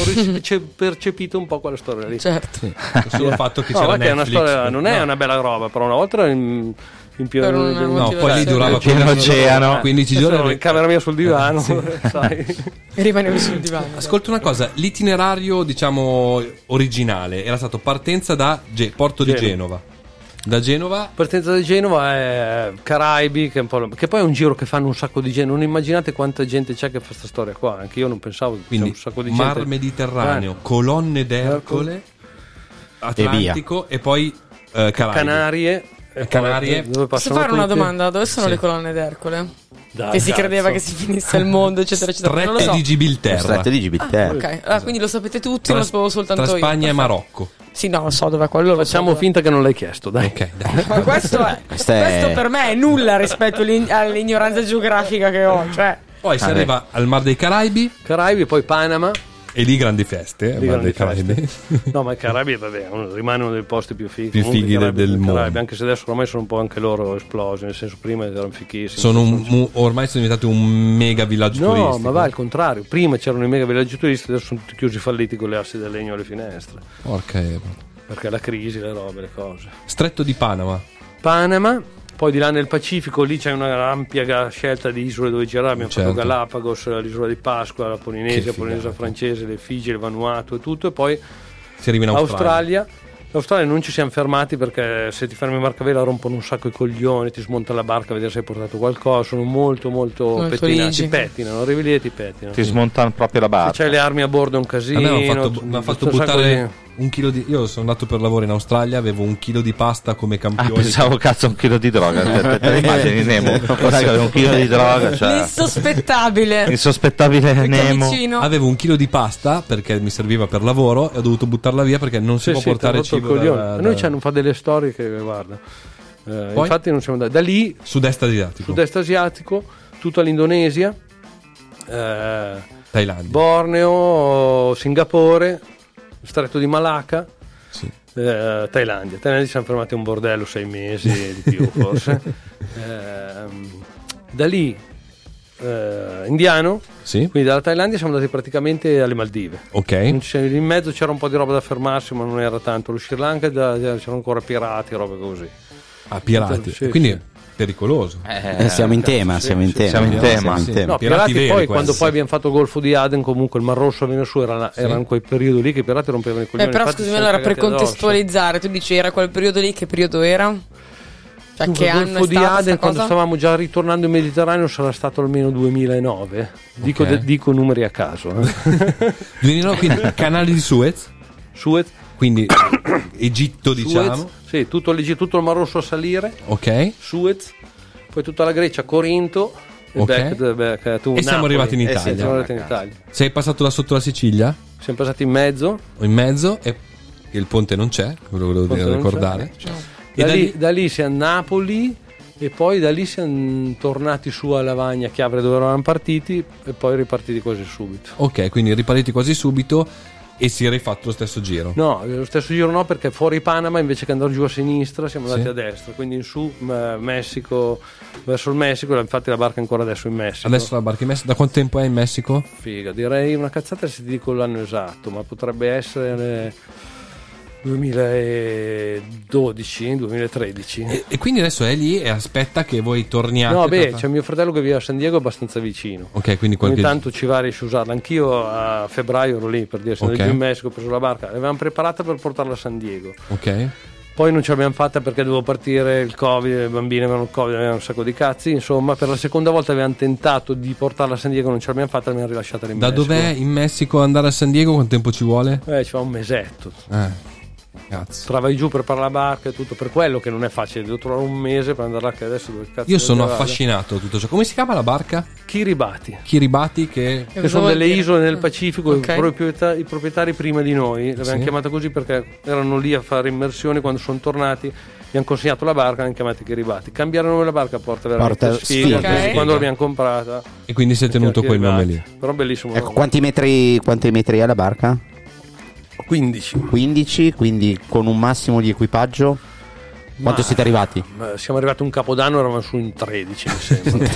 G: ho percepito un po' quella storia lì.
C: Certo.
A: Sì. Solo il fatto che
G: no,
A: c'era
G: Netflix. È una storia, non è
A: no.
G: una bella roba, però una volta era in, in più
A: no, poi lì durava
D: pieno oceano,
A: quindici giorni
G: in camera mia sul divano, sì. sai.
C: E rimanevi sul divano.
A: Ascolta una cosa, l'itinerario diciamo originale era stato partenza da Ge- Porto Genova. di Genova. Da Genova
G: partenza da Genova è Caraibi, che, è un po', che poi è un giro che fanno un sacco di gente. Non immaginate quanta gente c'è che fa questa storia qua. Anche io non pensavo che
A: quindi
G: c'è un sacco di
A: Mar
G: gente.
A: Mediterraneo,
G: eh.
A: colonne d'Ercole, Atlantico e, e poi eh, Caraibi.
G: Canarie.
A: E Canarie.
G: Dove
C: posso fare
G: tutti?
C: una domanda? Dove sono
A: sì.
C: le colonne d'Ercole?
G: Dai,
C: che si
G: cazzo.
C: credeva che si finisse il mondo, eccetera, eccetera.
A: Strette
C: non lo so.
A: di Gibilterra.
F: Strette di Gibilterra.
C: Ah, ok, allora,
A: esatto.
C: quindi lo sapete tutti,
A: tra,
C: non lo sapevo soltanto
A: tra
C: io.
A: Spagna
C: io.
A: e Marocco.
C: Sì, no, lo so dove è quello.
G: Facciamo
C: so
G: finta che non l'hai chiesto, dai.
A: Ok, dai.
C: Ma questo, è, questo,
F: è...
C: questo per me è nulla rispetto all'ignoranza geografica che ho. Cioè.
A: Poi si
F: ah,
A: arriva
F: beh.
A: al Mar dei Caraibi.
G: Caraibi, poi Panama.
A: E lì grandi feste,
G: Di
A: Mar dei
G: grandi
A: Caraibi.
G: No, ma i Caraibi vabbè, rimane uno dei posti più fighi,
A: più
G: Comunque,
A: fighi
G: Caraibi,
A: del
G: Caraibi,
A: mondo.
G: anche se adesso ormai sono un po' anche loro esplosi, nel senso prima erano fighissimi.
A: Sono un, un, ormai sono diventati un mega villaggio
G: no,
A: turistico.
G: ma va al contrario, prima c'erano i mega villaggi turisti, adesso sono tutti chiusi falliti con le assi del legno alle finestre.
A: Porca
G: perché la crisi, le robe, le cose.
A: Stretto di Panama.
G: Panama, poi di là nel Pacifico lì c'è una ampia scelta di isole dove girare, abbiamo
A: certo.
G: fatto Galapagos, l'isola di Pasqua, la Polinesia, la Polinesia francese, le Figi, il Vanuatu e tutto, e poi
A: si arriva in Australia.
G: Australia L'Australia non ci siamo fermati perché se ti fermi in barca a vela rompono un sacco i coglioni, ti smonta la barca a vedere se hai portato qualcosa, sono molto molto, molto pettinati, ti pettinano, arrivi lì e ti pettinano.
D: Ti smontano proprio la barca.
G: Se c'hai le armi a bordo è un casino.
A: A me mi hanno fatto, m' ha fatto buttare un chilo di... Io sono andato per lavoro in Australia, avevo un chilo di pasta come campione.
D: Ah, pensavo cazzo un chilo di droga. Te, te immagini Nemo? Avevo un chilo di droga, cioè...
C: L'insospettabile.
D: Insospettabile Nemo.
C: Vicino.
A: Avevo un chilo di pasta perché mi serviva per lavoro e ho dovuto buttarla via perché non si
G: sì,
A: può
G: sì,
A: portare cibo da, da...
G: Noi ci hanno fatto delle storie che guarda eh, infatti non siamo andati da lì,
A: sud-est asiatico
G: sud-est asiatico, tutto all'Indonesia, eh,
A: Thailandia,
G: Borneo, Singapore, Stretto di Malacca,
A: sì.
G: eh, Thailandia Thailandia ci siamo fermati a un bordello sei mesi di più forse. eh, da lì Uh, indiano,
A: sì.
G: Quindi dalla Thailandia siamo andati praticamente alle Maldive.
A: Ok.
G: In mezzo c'era un po' di roba da fermarsi, ma non era tanto. Lo Sri Lanka da, c'erano ancora pirati, robe così.
A: Ah, pirati.
G: Sì,
A: quindi
G: sì.
A: Pericoloso.
F: Eh, siamo in tema,
G: sì,
F: siamo in
G: sì,
F: tema.
D: Siamo in tema.
F: Siamo in tema.
G: No, pirati,
A: pirati veri,
G: poi
A: questi.
G: quando poi abbiamo fatto il Golfo di Aden, comunque il Mar Rosso venne su, era,
A: Sì.
G: erano quei periodi lì che i pirati rompevano i coglioni.
C: Eh, però
G: Infatti
C: scusami,
G: ci siamo
C: allora per
G: cagati addosso.
C: contestualizzare, tu dici era quel periodo lì, che periodo era? Cioè,
G: Dunque,
C: che
G: il
C: anno
G: Golfo
C: è
G: di
C: stata
G: Aden,
C: sta
G: quando
C: cosa?
G: stavamo già ritornando in Mediterraneo, sarà stato almeno duemilanove. Dico,
A: Ok.
G: de, dico numeri a caso. Eh.
A: duemilanove, quindi canali di Suez,
G: Suez,
A: quindi Egitto, diciamo.
G: Suez, sì, tutto l'Egitto, tutto il Mar Rosso a salire.
A: Ok.
G: Suez, poi tutta la Grecia, Corinto. E,
A: Ok.
G: back, back, tu,
A: E siamo
G: Napoli.
A: arrivati in
G: Eh sì,
A: Italia.
G: siamo arrivati in Italia.
A: Sei passato da sotto la Sicilia
G: Siamo passati in mezzo.
A: o in mezzo e il ponte non c'è, quello volevo
G: Ponte non
A: ricordare.
G: c'è.
A: E
G: Da,
A: da
G: lì,
A: lì-
G: da lì siamo a Napoli e poi da lì siamo tornati su a Lavagna, Chiavre, dove eravamo partiti, e poi ripartiti quasi subito.
A: Ok, quindi ripartiti quasi subito e si è rifatto lo stesso giro.
G: No, lo stesso giro no, perché fuori Panama invece che andare giù a sinistra siamo andati
A: Sì.
G: a destra, quindi in su eh, Messico, verso il Messico, infatti la barca è ancora adesso in Messico.
A: Adesso la barca in Messico, da quanto tempo è in Messico?
G: Figa, direi una cazzata se ti dico l'anno esatto, ma potrebbe essere duemiladodici duemilatredici.
A: E, e quindi adesso è lì e aspetta che voi torniate.
G: No,
A: per
G: beh,
A: fa-
G: c'è mio fratello che vive a San Diego abbastanza vicino.
A: Ok, quindi qualche...
G: Ogni tanto ci va a riesce a usarla. Anch'io a febbraio ero lì per dire, sono
A: Ok.
G: giù in Messico, ho preso la barca, l'avevamo preparata per portarla a San Diego.
A: Ok.
G: Poi non ce l'abbiamo fatta perché dovevo partire, il Covid, le bambine avevano il Covid, avevano un sacco di cazzi. Insomma, per la seconda volta avevamo tentato di portarla a San Diego, non ce l'abbiamo fatta, l'abbiamo rilasciata in
A: Da
G: Messico.
A: dov'è in Messico andare a San Diego? Quanto tempo ci vuole?
G: Eh, ci fa un mesetto.
A: Eh, cazzo.
G: Tra vai giù per fare la barca e tutto, per quello che non è facile, devo trovare un mese per andare là, che adesso dove cazzo
A: Io sono
G: devo andare?
A: affascinato da tutto ciò. Come si chiama la barca?
G: Kiribati,
A: Kiribati, che...
G: che sono delle isole nel Pacifico.
C: Ok.
G: I, proprietari, i proprietari prima di noi l'avevano
A: Sì.
G: chiamata così perché erano lì a fare immersioni. Quando sono tornati gli hanno consegnato la barca, l'hanno chiamata Kiribati. Cambiare il nome della barca porta veramente
F: Porta
G: sfiga,
F: sfiga.
G: perché
C: Ok.
G: quando l'abbiamo comprata
A: E quindi si è tenuto quel nome lì.
G: però bellissimo.
F: Ecco, quanti metri, quanti metri è la barca?
G: quindici.
F: quindici, quindi con un massimo di equipaggio. Quanto
G: Ma-
F: siete arrivati?
G: Ma siamo arrivati un capodanno, eravamo su in tredici mi sembra.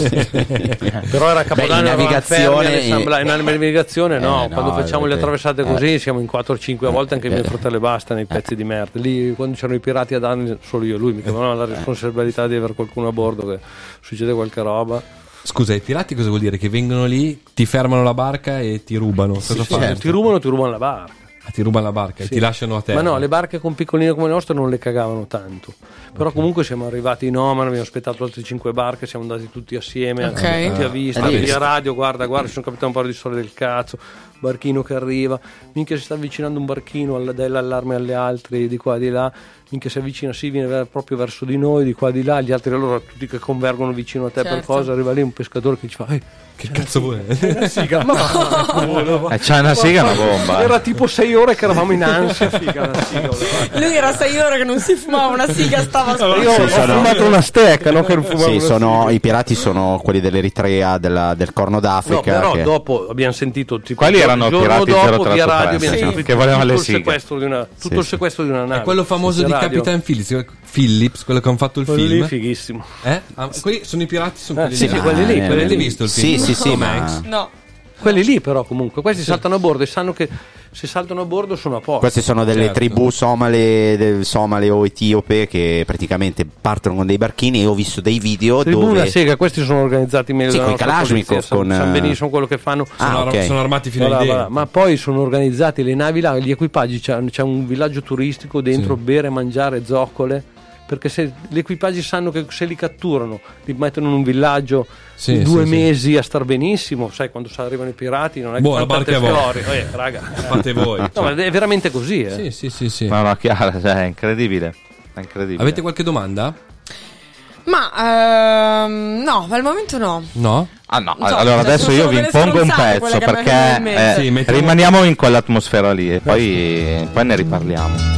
G: Però era capodanno,
F: Beh, in
G: eravamo
F: navigazione-
G: fermi all'assembla- in navigazione no,
F: Eh, no,
G: quando facciamo le
F: perché-
G: attraversate così siamo in quattro o cinque, a volte anche i miei
F: Eh.
G: fratelli e basta nei pezzi di merda. Lì quando c'erano i pirati ad anni solo io e lui mi chiamavano la responsabilità di avere qualcuno a bordo che succede qualche roba.
A: Scusa, i pirati cosa vuol dire? Che vengono lì, ti fermano la barca e ti rubano? Cosa fanno?
F: certo.
G: Ti rubano, ti rubano la barca.
A: Ah, ti rubano la barca e
G: Sì.
A: ti lasciano a terra.
G: Ma no, le barche con piccoline come le nostre non le cagavano tanto. Però comunque siamo arrivati in Oman, abbiamo aspettato altre cinque barche, siamo andati tutti assieme,
C: Ok.
G: tutti a vista,
F: Eh,
G: via radio, guarda, guarda, ci sono capitato un po' di storie del cazzo, barchino che arriva, minchia si sta avvicinando un barchino, alla- dà l'allarme alle altre di qua di là, minchia si avvicina, sì, viene ver- proprio verso di noi, di qua di là, gli altri allora tutti che convergono vicino a te per
C: Certo.
G: cosa, arriva lì un pescatore che ci fa, "Ehi,
A: Che cazzo vuoi?
G: siga, ma
D: Eh, c'è una siga, una bomba.
G: era tipo sei ore che eravamo in ansia, figa, la siga, voleva-
C: Lui era sei ore che non si fumava una siga, stava
G: Io ho
F: sono-
G: fumato una stecca, no? Che non fumavo
F: Sì,
G: una
F: sono,
G: siga.
F: i pirati sono quelli dell'Eritrea, della- del Corno
G: No,
F: d'Africa.
G: però
F: che-
G: dopo abbiamo sentito tipo
D: Quelli
G: il
D: erano
G: giorno
D: pirati
G: dopo
D: zero tre
G: via
D: otto tre,
G: radio abbiamo
D: sì,
G: sentito
D: che volevano
G: tutto
D: le
G: il
D: sighe.
G: sequestro di una, tutto
F: Sì,
G: il
F: sì.
G: sequestro di una nave.
A: È quello famoso
G: Via
A: di
G: radio.
A: Capitan Phillips, Phillips, quello che hanno fatto il
G: Quello
A: film.
G: lì fighissimo.
A: Eh? Ah, quelli sono i pirati, sono
G: Eh,
A: quelli
G: sì,
A: lì.
G: sì, quelli lì,
F: Ah,
G: quelli
A: Avete
G: lì.
A: visto il
F: Sì,
A: film?
F: sì, sì,
A: Tom
F: ma-
A: Hanks.
C: No.
G: Quelli lì però comunque, questi sì. saltano a bordo e sanno che se saltano a bordo sono a posto.
F: Queste sono delle certo. tribù somale, del, somale o etiope che praticamente partono con dei barchini e ho visto dei video
G: tribù
F: dove...
G: una sega, questi sono organizzati meglio
F: sì,
G: della
F: con i Kalashnikov, con...
G: sanno benissimo quello che fanno.
A: Ah, sono,
F: okay.
A: sono armati fino
G: allora,
A: ai denti.
G: Ma poi sono organizzati le navi là, gli equipaggi, c'è, c'è un villaggio turistico dentro, sì. bere, mangiare, zoccole. Perché se gli equipaggi sanno che se li catturano, li mettono in un villaggio
A: sì,
G: due
A: sì,
G: mesi sì. a star benissimo, sai quando arrivano i pirati non è
A: boh,
G: che
A: la barca a
G: voi. Eh, raga,
A: fate voi.
G: No, ma è veramente così, eh.
A: Sì, sì, sì, sì.
D: Ma no, chiaro, cioè, è incredibile. È incredibile.
A: Avete qualche domanda?
C: Ma ehm, no, al momento no.
A: No?
D: Ah no,
C: so,
D: allora adesso io vi impongo un pezzo perché eh,
A: sì, mettiamo...
D: rimaniamo in quell'atmosfera lì e poi, poi ne riparliamo.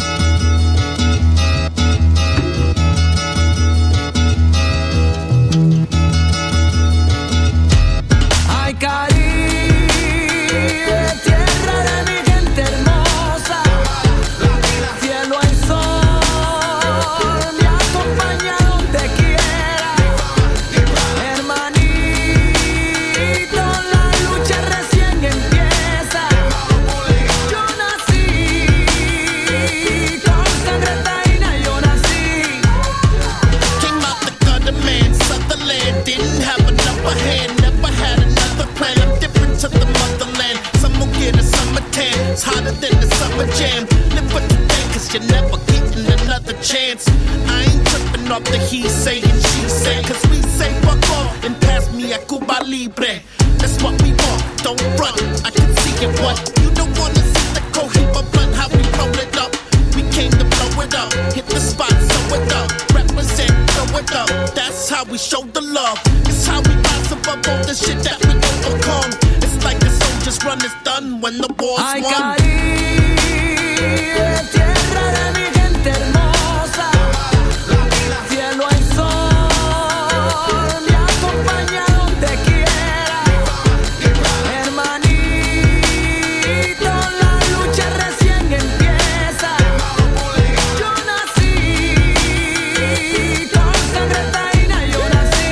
E: It's hotter than the summer jam. Live for today, cause you're never getting another chance. I ain't tripping off the he say and she say, cause we say fuck off and pass me a Cuba Libre. That's what we want, don't run. I can see it, what you don't wanna see the Cohiba blunt, how we roll it up. We came to blow it up, hit the spot, sew it up, represent, throw it up. That's how we show the love. It's how we rise above all the shit that we overcome. It's like a soldier's run is done when the war's
I: Ay,
E: won.
I: Caribe, tierra de mi gente hermosa, cielo hay sol, me acompaña donde quiera, hermanito, la lucha recién empieza. Yo nací con sangre taína, yo nací.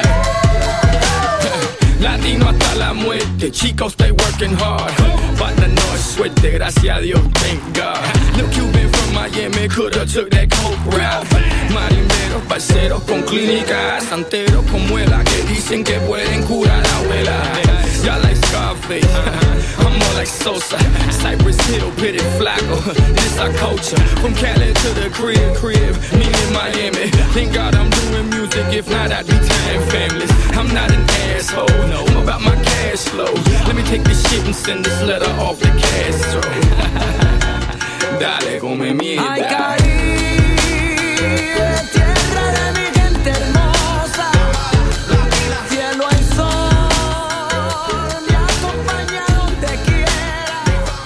J: Latino hasta la muerte, chicos, stay working hard. But the North suerte, gracias a Dios, thank God. No Cuban from Miami coulda took that coke route. Marimberos, parceros con clínicas, santeros con muela que dicen que pueden curar a abuela. Y'all like Scarface, I'm more like Sosa. Cypress Hill, Pitty Flacco, this our culture. From Cali to the crib, crib, me in Miami. Thank God I'm doing music, if not I'd be tying families. I'm not an asshole, no, I'm about my cash flow. Let me take this shit and send this letter off the Castro. Dale, come mierda.
I: Ay, Caribe, tierra de mi gente hermosa, cielo hay sol, me acompaña donde quiera,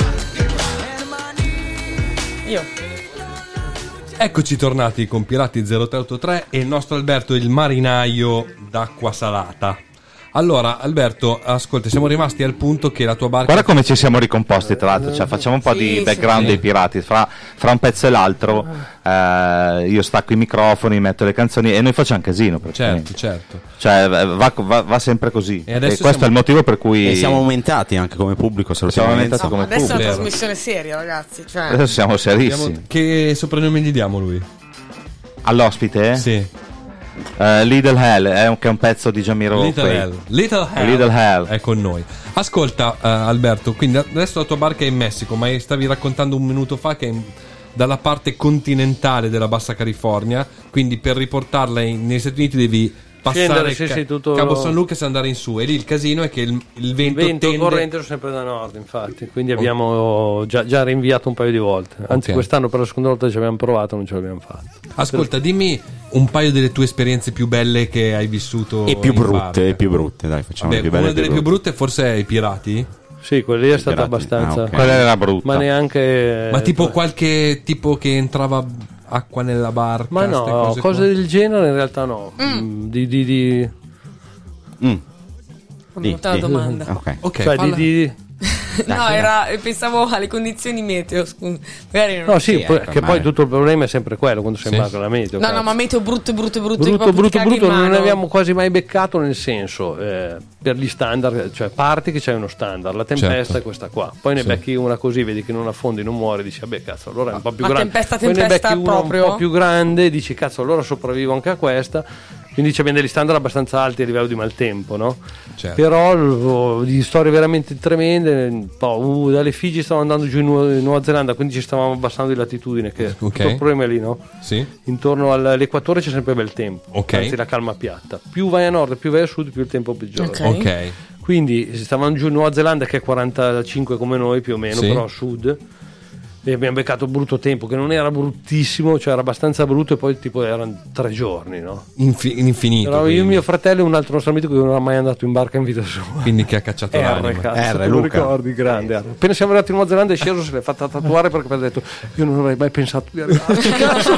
I: hermanito.
C: Io.
A: Eccoci tornati con Pirati zero tre otto tre e il nostro Alberto, il marinaio d'acqua salata. Allora, Alberto, ascolta, siamo rimasti al punto che la tua barca...
D: Guarda come ci siamo ricomposti, tra l'altro, cioè, facciamo un po'
C: Sì,
D: di
C: sì,
D: background
C: sì.
D: dei pirati. Fra, fra un pezzo e l'altro, eh, io stacco i microfoni, metto le canzoni e noi facciamo casino.
A: Certo, certo.
D: Cioè, va, va, va sempre così.
A: E
D: E,
A: adesso
D: questo
A: siamo-
D: è il motivo per cui
F: E siamo aumentati anche come pubblico,
D: siamo
F: assolutamente.
D: aumentati come
C: Adesso è una
D: pubblico.
C: trasmissione seria, ragazzi. Cioè,
D: Adesso siamo serissimi.
A: Abbiamo- Che soprannome gli diamo lui?
D: All'ospite?
A: Sì.
D: Eh, Little Hell, è un, che è un pezzo di Jamiro
A: Little
D: Quay.
A: Hell. Little Hell.
D: Little Hell.
A: È con noi. Ascolta, eh, Alberto, quindi adesso la tua barca è in Messico, ma stavi raccontando un minuto fa che è in- dalla parte continentale della Bassa California, quindi per riportarla in- negli Stati Uniti devi passare
G: Scendere, sì,
A: Ca-
G: sì, tutto-
A: Cabo San Lucas e andare in su. E lì il casino è che il, il vento,
G: Vento e
A: tende...
G: corrente sono sempre da nord, infatti, quindi abbiamo già, già rinviato un paio di volte. Anzi,
A: Ok.
G: quest'anno per la seconda volta ci abbiamo provato, non ce l'abbiamo fatto.
A: Ascolta, dimmi un paio delle tue esperienze più belle che hai vissuto
F: E più
A: in
F: brutte,
A: barca.
F: e più brutte, dai, facciamo
A: Vabbè,
F: le più belle
A: una
F: e
A: delle più
F: brutte.
A: brutte forse è i pirati.
G: Sì, quella lì è stata
F: Pirati.
G: abbastanza.
F: Ah, ok.
D: Quella era brutta.
G: Ma neanche.
A: Ma tipo qualche tipo che entrava acqua nella barca?
G: Ma no,
A: ste
G: cose,
A: cose qua?
G: del genere in realtà no. Mm, Di, di, di,
F: Mm.
C: ho avuto una
F: Di- di-
C: domanda.
F: Ok.
A: Ok,
G: cioè di,
A: falla-
G: di,
C: No, era, pensavo alle condizioni meteo, scusa. Magari non
G: No, sì,
F: Sì,
G: poi-
F: ecco,
G: che
F: ma-
G: poi tutto il problema è sempre quello quando si
A: Sì.
G: imbarca la meteo.
C: No,
G: cazzo.
C: no, ma meteo brutto, brutto, brutto. che
G: brutto,
C: proprio
G: brutto,
C: ti caghi in
G: brutto, non ne
C: mano.
G: abbiamo quasi mai beccato, nel senso, eh, per gli standard, cioè parti che c'è uno standard, la tempesta
A: Certo.
G: è questa qua, poi ne
A: Sì.
G: becchi una così, vedi che non affondi, non muore, dici vabbè cazzo, allora è un po' più
C: Ma
G: grande,
C: tempesta,
G: poi ne
C: tempesta
G: becchi una
C: proprio?
G: un po' più grande, dici cazzo, allora sopravvivo anche a questa, quindi abbiamo degli standard abbastanza alti a livello di maltempo, no?
A: Certo.
G: Però l- di storie veramente tremende, un po', uh, dalle Figi stavamo andando giù in Nuova, in Nuova Zelanda, quindi ci stavamo abbassando di latitudine, che
A: Ok.
G: tutto il problema è lì, no?
A: Sì?
G: Intorno all'equatore c'è sempre bel tempo,
A: Ok.
G: anzi la calma piatta. Più vai a nord, più vai a sud, più il tempo peggiora.
C: Ok.
A: Ok.
G: Quindi stavamo giù in Nuova Zelanda, che è quarantacinque come noi più o meno,
A: Sì.
G: però a sud. E abbiamo beccato brutto tempo, che non era bruttissimo, cioè era abbastanza brutto, e poi tipo erano tre giorni, no?
A: Infi- infinito.
G: Però io,
A: quindi.
G: mio fratello e un altro nostro amico che non era mai andato in barca in vita sua.
A: Quindi che ha cacciato
G: R,
A: l'anima.
G: cazzo,
F: R,
G: te lo
F: Luca.
G: ricordi, grande R. Appena siamo arrivati in Nuova Zelanda è sceso, se l'è fatta tatuare perché ha detto io non avrei mai pensato di arrivarci.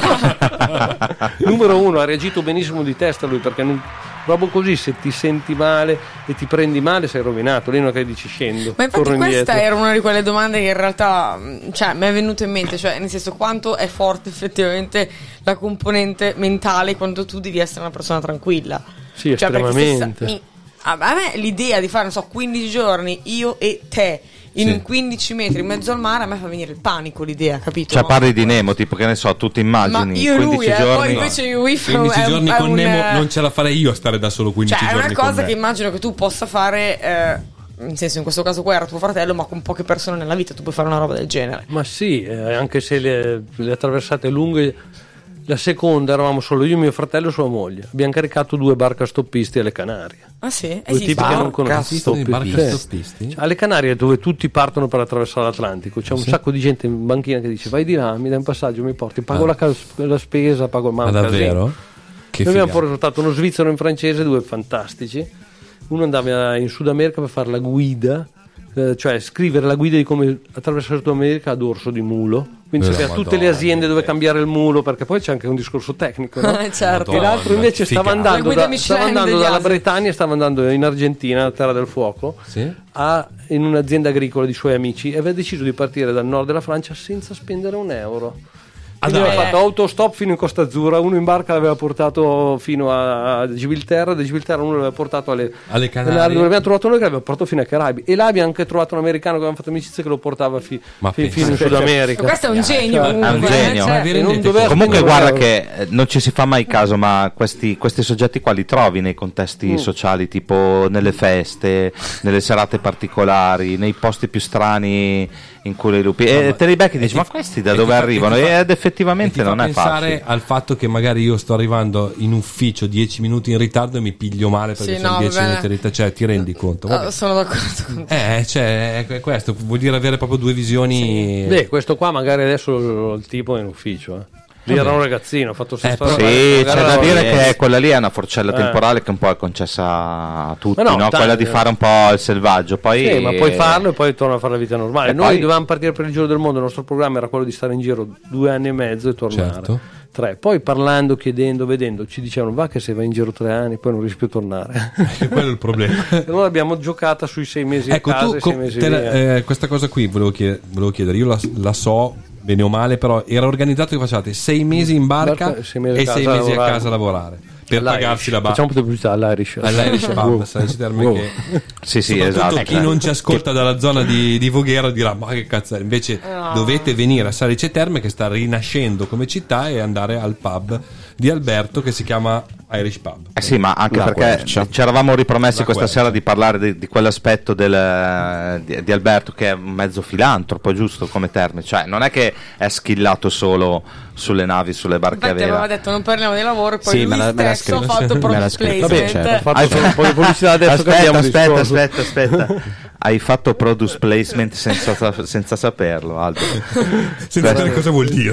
G: Numero uno, ha reagito benissimo di testa lui, perché non- proprio così, se ti senti male e ti prendi male sei rovinato, lì non è che dici scendo,
C: Ma infatti
G: torno
C: questa
G: indietro.
C: era una di quelle domande che in realtà mh, cioè, mi è venuta in mente, cioè nel senso quanto è forte effettivamente la componente mentale quando tu devi essere una persona tranquilla.
G: Sì,
C: Cioè, perché se sa-
G: estremamente.
C: mi- a a me l'idea di fare, non so, quindici giorni io e te in
A: Sì.
C: quindici metri in mezzo al mare, a me fa venire il panico l'idea, capito?
D: Cioè
C: No?
D: parli di Nemo, tipo che ne so, tu ti
C: Ma
D: immagini
C: io e lui,
D: quindici
C: eh, poi
D: giorni.
C: invece io e Ifra
A: quindici
C: è un-
A: giorni
C: è
A: con
C: un,
A: Nemo
C: eh,
A: non ce la farei io a stare da solo quindici
C: Cioè, è
A: giorni
C: una cosa
A: con
C: che
A: me.
C: immagino che tu possa fare, eh, nel senso, in questo caso qua era tuo fratello, ma con poche persone nella vita tu puoi fare una roba del genere.
G: Ma sì, eh, anche se le, le attraversate lunghe. La seconda eravamo solo io, mio fratello e sua moglie. Abbiamo caricato due barca stoppisti alle Canarie.
C: Ah sì?
G: Due
C: Esiste?
G: tipi che non
F: Barca
G: conosco.
A: Esistono i barca
G: Sì.
A: stoppisti?
G: Cioè, alle Canarie dove tutti partono per attraversare l'Atlantico, c'è un sacco di gente in banchina che dice vai di là, mi dai un passaggio, mi porti, pago
A: Ah.
G: la, cas- la spesa, pago il
A: Ma
G: un casino.
A: davvero? Che
G: Noi abbiamo
A: figata.
G: portato uno svizzero e un francese, due fantastici. Uno andava in Sud America per fare la guida, eh, cioè scrivere la guida di come attraversare il Sud America ad orso di mulo. Quindi
A: Eh,
G: sapeva tutte le
A: Madonna,
G: aziende dove cambiare il mulo, perché poi c'è anche un discorso tecnico, no?
C: Certo.
G: E l'altro invece stava
A: figata.
G: andando,
C: La guida
G: da,
C: Michelin
G: stava andando
C: degli
G: dalla
C: Asi.
G: Bretagna, stava andando in Argentina, la terra del fuoco,
A: Sì?
G: a- in un'azienda agricola di suoi amici, e aveva deciso di partire dal nord della Francia senza spendere un euro. Quindi
A: dai.
G: aveva fatto autostop fino in Costa Azzurra, uno in barca l'aveva portato fino a, a Gibilterra, da Gibilterra uno l'aveva portato alle,
A: Alle Canarie.
G: dove abbiamo trovato noi, che l'aveva portato fino ai Caraibi, e là abbiamo anche trovato un americano che avevamo fatto amicizia che lo portava fi-
A: Ma
G: fi-
A: pensa.
G: fino in Sud America.
C: Ma questo è un genio
G: Cioè,
C: comunque.
D: è un
C: eh,
D: genio.
C: cioè,
A: Ma vi
G: E non
A: rendete
G: doveva
A: conto?
D: Comunque
G: spendere
D: guarda
G: un euro.
D: che eh, non ci si fa mai caso, ma questi, questi soggetti qua li trovi nei contesti
G: Mm.
D: sociali, tipo nelle feste, nelle serate particolari, nei posti più strani in cui le lupi. E
A: ma-
D: te li becchi e
A: e
D: dici,
A: ti
D: ma
A: fa-
D: questi da
A: e
D: dove
A: ti fa-
D: arrivano?
A: e ti fa-
D: Ed effettivamente
A: E ti fa
D: non è
A: pensare
D: facile.
A: al fatto che magari io sto arrivando in ufficio dieci minuti in ritardo e mi piglio male perché
C: Sì,
A: sono
C: no,
A: dieci
C: vabbè.
A: minuti in ritardo, cioè ti rendi conto? Vabbè.
C: Oh, sono d'accordo con te.
A: Eh, cioè, è questo vuol dire avere proprio due visioni.
G: Beh, questo qua magari adesso lo- il tipo è in ufficio, eh. Lì era un ragazzino, ha fatto
A: Eh,
G: storia.
A: però-
D: Sì, c'è da dire
F: eh,
D: che quella lì è una forcella
G: Eh.
D: temporale che un po' è concessa a tutti,
G: Ma no,
D: no?
G: tanto-
D: Quella di fare un po' il selvaggio. Poi
G: Sì, ma puoi farlo e poi torna a fare la vita normale.
D: E
G: Noi
D: poi-
G: dovevamo partire per il giro del mondo, il nostro programma era quello di stare in giro due anni e mezzo e tornare.
A: Certo.
G: Tre. Poi parlando, chiedendo, vedendo, ci dicevano va che se vai in giro tre anni poi non riesci più a tornare.
A: Che quello è il problema.
G: E allora abbiamo giocata sui sei mesi
A: Ecco,
G: a casa
A: tu,
G: e sei
A: co-
G: mesi
A: te la-
G: via.
A: eh, questa cosa qui volevo chiedere, volevo chiedere. Io la, la so bene o male, però era organizzato che facevate sei mesi in barca
G: Barca, sei mesi a
A: e
G: casa
A: sei
G: a
A: mesi a
G: lavorare.
A: casa a lavorare per
G: All'Irish.
A: pagarsi la barca.
G: Facciamo un po' di pubblicità all'Irish.
A: All'Irish Pub, sai, ci termine
G: Wow.
A: che
D: Sì, sì,
A: soprattutto
D: esatto.
A: chi non ci ascolta dalla zona di, di Voghera dirà ma che cazzo è? Invece dovete venire a Salice Terme che sta rinascendo come città e andare al pub di Alberto che si chiama Irish Pub.
D: Eh sì, ma anche
F: La
D: perché
F: quercia.
D: ci eravamo ripromessi
A: La
D: questa
A: quercia.
D: sera di parlare di, di quell'aspetto del, di, di Alberto che è un mezzo filantropo, giusto come termine, cioè non è che è schillato solo sulle navi, sulle barche a
C: Infatti aveva
D: vela.
C: detto non parliamo di lavoro e poi
F: Sì,
C: lui
F: me la- me l'ha
C: stesso ha
F: scritto.
C: fatto
F: Me l'ha
C: product
F: scritto.
G: Vabbè,
C: placement.
F: certo.
G: Ho fatto
D: Hai
G: solo un po' di pubblicità adesso.
D: aspetta,
G: cambiamo
D: aspetta,
G: discorso.
D: aspetta, aspetta. Hai fatto produce placement senza, sa- senza saperlo, Aldo.
A: Senza sapere cosa vuol dire.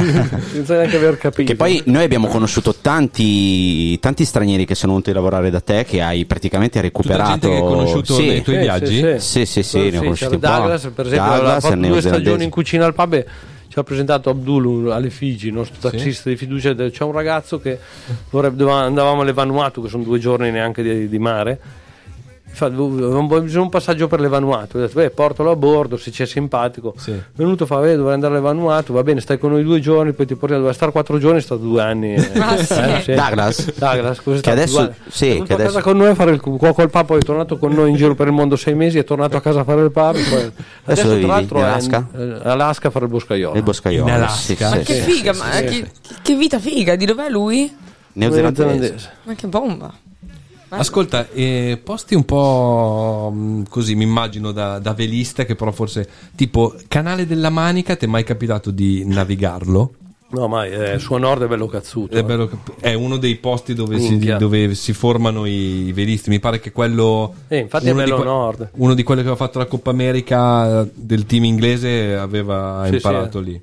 G: Senza neanche aver capito.
F: Che poi noi abbiamo conosciuto tanti, tanti stranieri che sono venuti a lavorare da te, che hai praticamente
A: Tutta
F: recuperato.
A: gente che hai conosciuto
F: Sì.
A: nei tuoi
G: Sì,
A: viaggi?
G: sì,
F: Sì, sì, sì, ne ho conosciuti
G: c'era
F: un po'.
G: Douglas, per esempio,
F: Douglas,
G: aveva fatto
F: il
G: due
F: neozelandese.
G: stagioni in cucina al pub e ci ha presentato Abdul un- alle Figi, il nostro taxista di fiducia. C'è un ragazzo che vorrebbe, doveva- andavamo alle Vanuatu, che sono due giorni neanche di, di mare, Infatti, bisogna un passaggio per l'Evanuatu. Ho detto, beh, portalo a bordo se c'è simpatico.
A: Sì.
G: È venuto, fa, vedi, dovrei andare all'Evanuatu, va bene, stai con noi due giorni, poi ti porti, doveva stare quattro giorni, è stato due anni.
C: Ah, sì.
G: Eh, sì.
F: Douglas?
G: Douglas, così
F: Che adesso, sì,
G: è
F: che
G: venuto a
F: adesso
G: casa con noi a fare il cuoco al pub, poi è tornato con noi in giro per il mondo sei mesi, è tornato a casa a fare il pub. Poi... Adesso,
F: dove
G: tra
F: vivi?
G: l'altro,
F: In
G: è
F: Alaska?
G: in eh, Alaska a fare il boscaiolo.
F: il boscaiolo.
A: In Alaska?
F: Sì,
C: Ma
F: sì,
C: che
F: sì.
C: figa, ma
G: sì,
C: che,
G: sì.
C: che vita figa, di dov'è lui?
F: Neozelandese.
C: Ma che bomba.
A: Ascolta, eh, posti un po' mh, così, mi immagino da, da velista, che però forse tipo Canale della Manica, ti è mai capitato di navigarlo?
G: No, ma eh, su a nord è bello cazzuto.
A: È, bello cap- è uno dei posti dove si,
G: Minchia.
A: dove si formano i, i velisti. Mi pare che quello.
G: Eh, infatti è
A: uno di
G: bello
A: que-
G: a nord.
A: Uno di quelli che aveva fatto la Coppa America del team inglese aveva
G: Sì,
A: imparato
G: sì.
A: lì.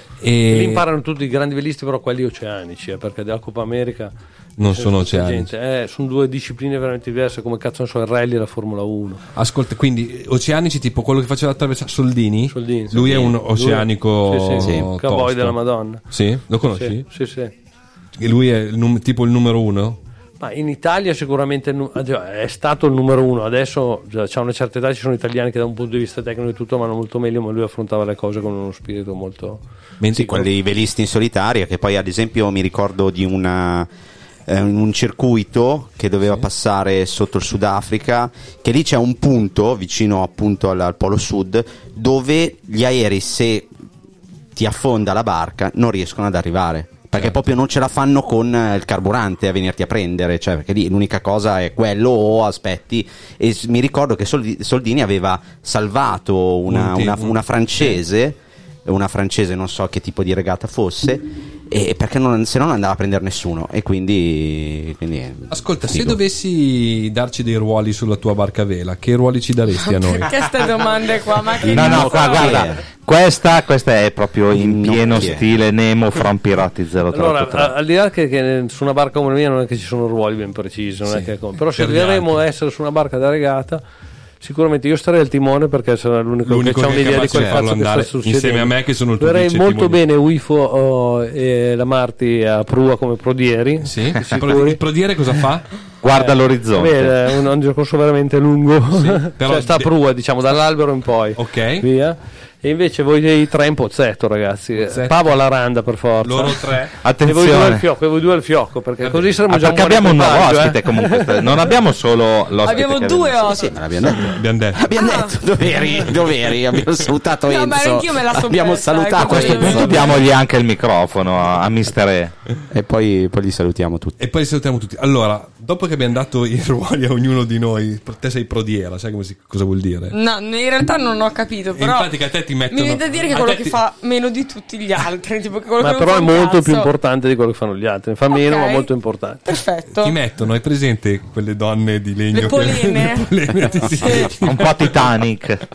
G: E
A: E
G: lì imparano tutti i grandi velisti, però quelli oceanici, eh, perché della Coppa America
A: non
G: c'è
A: sono
G: tutta
A: oceanici.
G: gente, eh, sono due discipline veramente diverse, come cazzo non so il rally e la Formula uno.
A: Ascolta, quindi oceanici, tipo quello che faceva attraversare Soldini,
G: Soldini,
A: lui è un
G: Soldini.
A: oceanico.
G: Sì, sì, sì.
A: tosto.
G: Cowboy della Madonna.
A: Sì, lo conosci?
G: Sì, sì, sì.
A: E lui è il num- tipo il numero uno?
G: Ma in Italia sicuramente il nu- è stato il numero uno, adesso già c'ha una certa età, ci sono italiani che da un punto di vista tecnico e tutto vanno molto meglio, ma lui affrontava le cose con uno spirito molto...
F: Sì, quelli velisti in solitaria, che poi ad esempio mi ricordo di una eh, un circuito che doveva passare sotto il Sudafrica, che lì c'è un punto vicino appunto al, al Polo Sud dove gli aerei, se ti affonda la barca, non riescono ad arrivare, perché proprio non ce la fanno con il carburante a venirti a prendere, cioè perché lì l'unica cosa è quello o aspetti. E s- mi ricordo che Soldi- Soldini aveva salvato una,
A: Un
F: una,
A: team.
F: una francese, una francese non so che tipo di regata fosse, e perché non, se no non andava a prendere nessuno, e quindi, quindi
A: Ascolta, se
F: figo.
A: dovessi darci dei ruoli sulla tua barca a vela, che ruoli ci daresti a noi?
C: Perché ste domande qua? Ma che
D: No, no,
C: cazzo
D: qua,
C: è?
D: guarda, questa, questa è proprio in
F: Non
D: pieno
F: chi è?
D: stile Nemo from Pirati zero tre
G: Allora,
D: otto tre.
G: a- al di là che, che su una barca come la mia non è che ci sono ruoli ben precisi, non
A: Sì,
G: è che come- però se
A: per gli
G: dovremmo
A: altri.
G: essere su una barca da regata, sicuramente io starei al timone, perché sarà l'unico,
A: L'unico
G: che ha
A: che è
G: un'idea di
A: capace
G: quel
A: di farlo
G: cazzo che sta
A: andare
G: succedendo.
A: insieme a me, che sono il tuo
G: Vedrei
A: vice
G: molto
A: timoniere.
G: bene Uifo oh, e la Marti a prua come prodieri.
A: Sì?
G: sicuri.
A: Pro- il prodiere cosa fa?
D: Guarda l'orizzonte.
G: Beh, è un, un discorso veramente lungo,
A: però
G: cioè sta a
A: de-
G: prua, diciamo, dall'albero in poi.
A: Ok.
G: Via. E invece voi dei tre in pozzetto, ragazzi.
A: Pozzetto.
G: Pavo alla randa, per forza.
A: Loro tre.
G: E voi due al
D: Attenzione.
G: fiocco, e voi due al fiocco, perché
A: Vabbè.
G: così saremo
D: Ah,
G: già
D: perché
G: un buon
D: abbiamo un nuovo
G: equipaggio,
D: ospite
G: eh.
D: comunque. Non abbiamo solo l'ospite.
C: Abbiamo
D: che
C: due
D: abbiamo-
C: ospiti.
F: Sì, ma l'abbiamo detto.
A: Abbiamo detto.
F: Abbiamo detto dove eri, dove eri? Abbiamo salutato
C: No,
F: Enzo.
C: ma anch'io me la son
F: Abbiamo
C: persa,
F: salutato
C: ecco,
D: A questo
C: Enzo.
D: punto diamogli anche il microfono a, a Mister E.
F: E poi, poi li salutiamo tutti.
A: E poi li salutiamo tutti. Allora, dopo che abbiamo dato i ruoli a ognuno di noi, te sei prodiera, sai come si- cosa vuol dire?
C: No, in realtà non ho capito,
A: In
C: però
A: pratica a te ti mettono.
C: mi viene da dire che
A: a
C: quello
A: te
C: che
A: ti-
C: fa meno di tutti gli altri, tipo che quello
G: Ma
C: che non
G: però
C: fa
G: è
C: un
G: molto più
C: cazzo.
G: importante di quello che fanno gli altri. Ne fa meno,
C: Ok.
G: ma molto importante.
C: Perfetto.
A: Ti mettono, hai presente quelle donne di legno?
C: Le
A: che-
C: polene.
A: Le polene, ti-
C: Sì.
D: Un po' Titanic.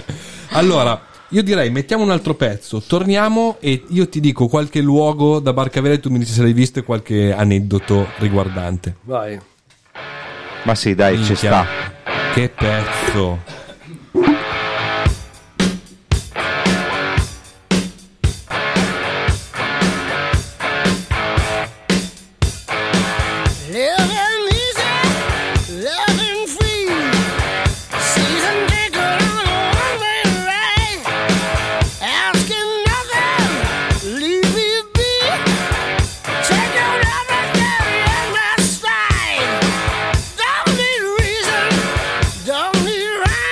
A: Allora, io direi mettiamo un altro pezzo, torniamo e io ti dico qualche luogo da barca a vela e tu mi dici se l'hai visto e qualche aneddoto riguardante.
G: Vai.
D: Ma sì, dai, ci
A: Minchia,
D: sta.
A: Che pezzo.
I: Living easy, loving free. Season ticket on a one-way ride. Asking nothing, leave me be. Take your everything in my stride. Don't need reason, don't need rhyme.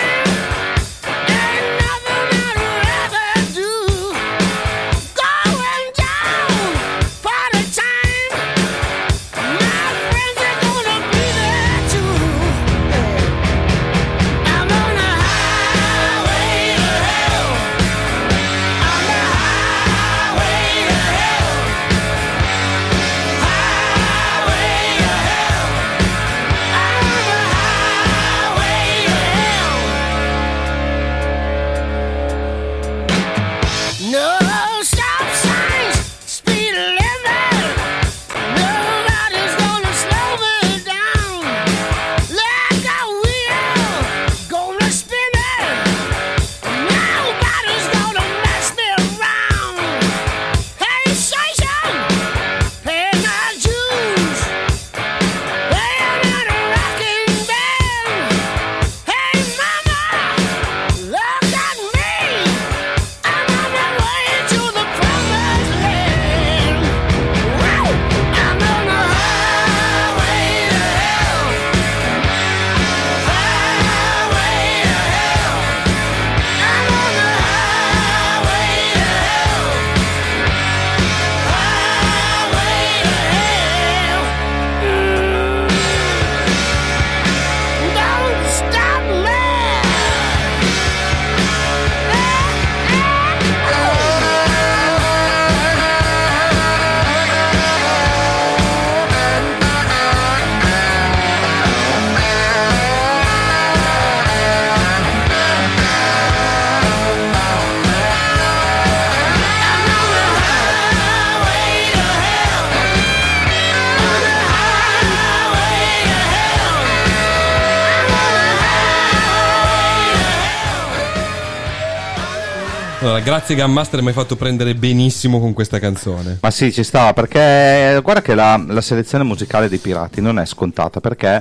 A: Allora, grazie Gunmaster, mi hai fatto prendere benissimo con questa canzone.
D: Ma sì, ci stava, perché guarda che la, la selezione musicale dei Pirati non è scontata, perché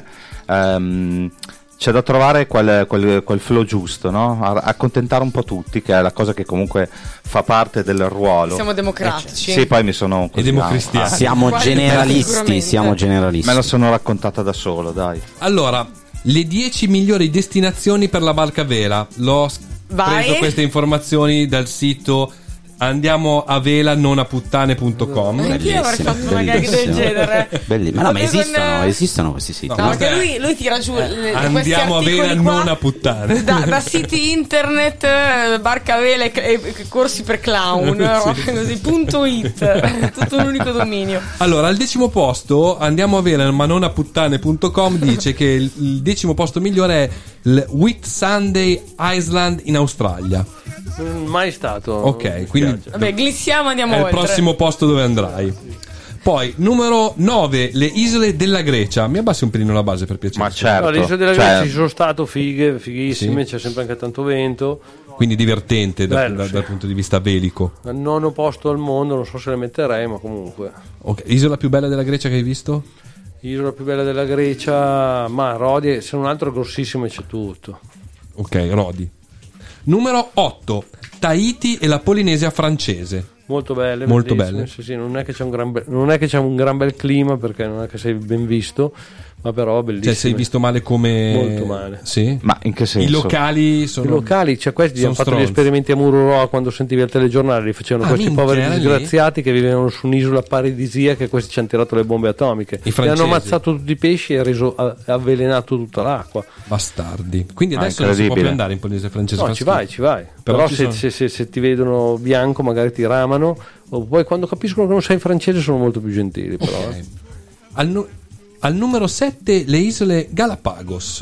D: ehm, c'è da trovare quel, quel, quel flow giusto, no? Accontentare un po' tutti, che è la cosa che comunque fa parte del ruolo.
C: Siamo democratici.
D: Sì, poi mi sono
A: E democristiani.
F: Siamo
C: Quasi
F: generalisti,
C: sicuramente.
F: siamo generalisti.
D: Me la sono raccontata da solo, dai.
A: Allora, le dieci migliori destinazioni per la barca a vela. L'ho s-
C: Vai.
A: preso queste informazioni dal sito andiamo a vela non a puttane punto com.
C: Anch'io avrei
F: Bellissimo,
C: fatto una gag del
F: bellissimo.
C: genere.
F: Bellissimo. Ma no, ma
C: Proprio
F: esistono,
C: con-
F: esistono questi siti.
C: No,
A: No,
C: perché
A: questo è-
C: lui, lui tira giù le- questi
A: Andiamo a vela
C: articoli qua
A: non a puttane.
C: da, da siti internet, eh, barca a vela e, e corsi per clown, robe così, punto it, tutto un unico dominio.
A: Allora, al decimo posto, andiamo a vela ma non a puttane punto com, dice che il, il decimo posto migliore è il Whitsunday Island in Australia.
G: Mm, Mai stato.
A: Ok, quindi
C: Vabbè, glissiamo, andiamo
A: è il
C: oltre.
A: prossimo posto dove andrai. Poi, numero nove, le isole della Grecia. Mi abbassi un pelino la base per piacere.
D: Ma certo.
G: No, l'isola della
D: cioè,
G: Grecia ci sono stato, fighe, fighissime,
A: Sì.
G: c'è sempre anche tanto vento.
A: Quindi divertente da-
G: Bello,
A: da-
G: sì.
A: dal punto di vista velico.
G: Al nono posto al mondo, non so se le metterei, ma comunque.
A: Ok, isola più bella della Grecia che hai visto?
G: Isola più bella della Grecia, ma Rodi, se non altro grossissimo e c'è tutto.
A: Ok, Rodi. Numero otto, Tahiti e la Polinesia francese.
G: Molto belle,
A: Molto
G: bellissime,
A: belle.
G: sì, sì, non è che c'è un gran bel, non è che c'è un gran bel clima, perché non è che sei ben visto, ma però bellissime.
A: Cioè, sei visto male come...
G: Molto male.
A: Sì?
D: Ma in che senso?
A: I locali sono...
G: I locali, cioè questi
A: sono
G: hanno fatto
A: stronzi.
G: gli esperimenti a Mururoa quando sentivi al telegiornale, li facevano
A: Ah,
G: questi
A: minchia,
G: poveri
A: era lì?
G: disgraziati che vivevano su un'isola paradisiaca e questi ci hanno tirato le bombe atomiche.
A: I
G: Li
A: francesi.
G: hanno ammazzato tutti i pesci e reso, ha- avvelenato tutta l'acqua.
A: Bastardi. Quindi
D: Ah,
A: adesso non si può più
D: incredibile.
A: andare in Polinesia francese.
G: No,
A: fa
G: ci
A: schifo.
G: vai, ci vai.
A: Però
G: Però,
A: ci
G: se,
A: sono-
G: se- se- se ti vedono bianco magari ti ramano, o poi quando capiscono che non sei francese sono molto più gentili. Però.
A: Ok. Al, nu- al numero sette, le isole Galapagos.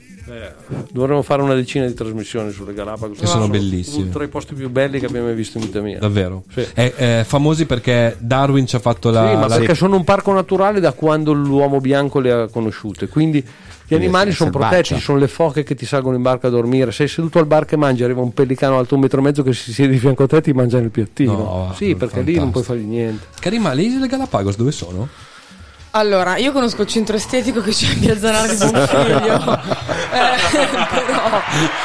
G: Dovremmo fare una decina di trasmissioni sulle Galapagos.
A: Che sono bellissime.
G: Tra i posti più belli che abbiamo mai visto in vita mia.
A: Davvero?
G: Sì.
A: È, è famosi perché Darwin ci ha fatto la...
G: Sì, ma
A: la-
G: perché sono un parco naturale da quando l'uomo bianco le ha conosciute. Quindi gli animali
F: è
G: sono
F: selvaggia.
G: protetti, ci sono le foche che ti salgono in barca a dormire. Sei seduto al bar che mangi, arriva un pellicano alto un metro e mezzo che si siede di fianco a te e ti mangia nel piattino.
A: No,
G: sì, perché lì non puoi
A: fantastico.
G: fargli niente.
A: Karima, le isole Galapagos dove sono?
C: Allora, io conosco il centro estetico che c'è in via Zanardi Bonfiglio. eh, però,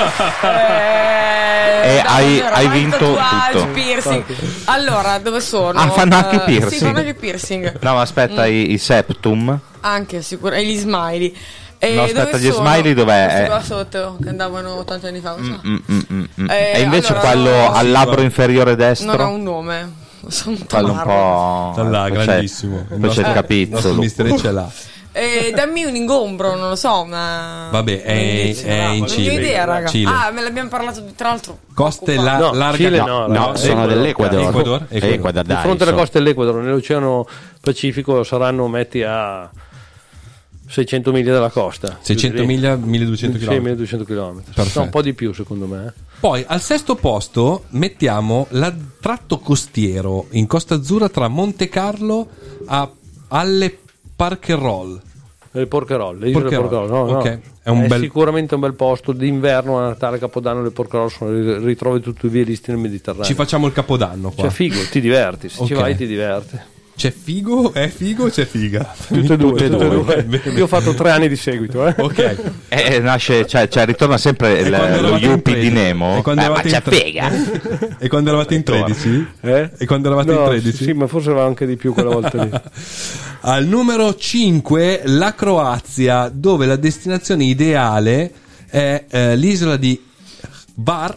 C: eh,
D: E
C: no,
D: hai-
C: allora,
D: hai
C: vai,
D: vinto
C: tatuaggi,
D: tutto.
C: piercing. Allora, dove sono?
D: Ah, fanno anche i
C: Eh,
D: piercing.
C: Sì, fanno anche i piercing.
D: No, ma aspetta, i, i septum.
C: Anche, sicuro. E gli smiley. E
D: No, aspetta,
C: dove
D: gli
C: sono?
D: smiley dov'è?
C: Questi
D: Eh.
C: qua sotto, che andavano tanti anni fa. non so.
D: Mm, mm, mm, mm.
C: Eh,
D: e invece
C: allora,
D: quello
C: no,
D: al
C: sì,
D: labbro
A: guarda.
D: inferiore
C: Non ha
D: destro,
C: un nome. Sono un
D: quello un
C: tamarro.
D: po'.
A: Da là,
D: poi c'è-
A: grandissimo.
D: Poi c'è il
A: Il nostro
D: capizzolo.
A: mister ce l'ha.
C: Eh, dammi un ingombro, non lo so, ma...
A: Vabbè, è, è in
C: Non ho
A: Cile.
C: idea, raga.
A: Cile.
C: Ah, me l'abbiamo parlato tra l'altro.
A: Coste
C: poco fa.
A: la,
G: No,
A: larga...
G: Cile
A: no.
G: no,
F: No,
G: Eh,
F: sono
G: Ecuador.
F: dell'Ecuador.
A: Ecuador? Ecuador.
F: Ecuador,
G: Di
F: dai,
G: fronte alle
F: insomma.
G: coste dell'Ecuador, nell'Oceano Pacifico saranno metti a seicento miglia dalla costa.
A: seicento
G: Più di lì.
A: miglia, milleduecento
G: Sì,
A: chilometri.
G: milleduecento chilometri.
A: Perfetto.
G: No, un po' di più secondo me. eh.
A: Poi al sesto posto mettiamo il tratto costiero in Costa Azzurra tra Monte Carlo a alle Parkerol.
G: Le Porcherol, le isole
A: Porcherol,
G: Porcherol, no, no.
A: ok. È un bel-
G: sicuramente un bel posto. D'inverno, a Natale, Capodanno, le Porcherol sono, ritrovi tutti i vielisti nel Mediterraneo.
A: Ci facciamo il capodanno qua.
G: Cioè, figo, ti diverti. Se ci
A: Ok.
G: vai, ti diverti.
A: C'è figo? È figo o c'è figa?
G: Tutte e due,
A: Tutte e
G: tutte e
A: due.
G: due. Io ho fatto tre anni di seguito. Eh.
A: Ok.
D: E nasce, cioè, cioè, ritorna sempre il-
A: quando
D: lo
A: eravate in
D: Yuppie
A: tredici?
D: di Nemo.
A: E quando
D: Eh, ma
A: eravate
D: c'è
A: in tre-
D: figa.
A: E quando eravate in tredici?
G: Eh?
A: E quando eravate
G: No,
A: in tredici?
G: Sì, ma forse aveva anche di più quella volta lì.
A: Al numero cinque la Croazia, dove la destinazione ideale è eh, l'isola di Var.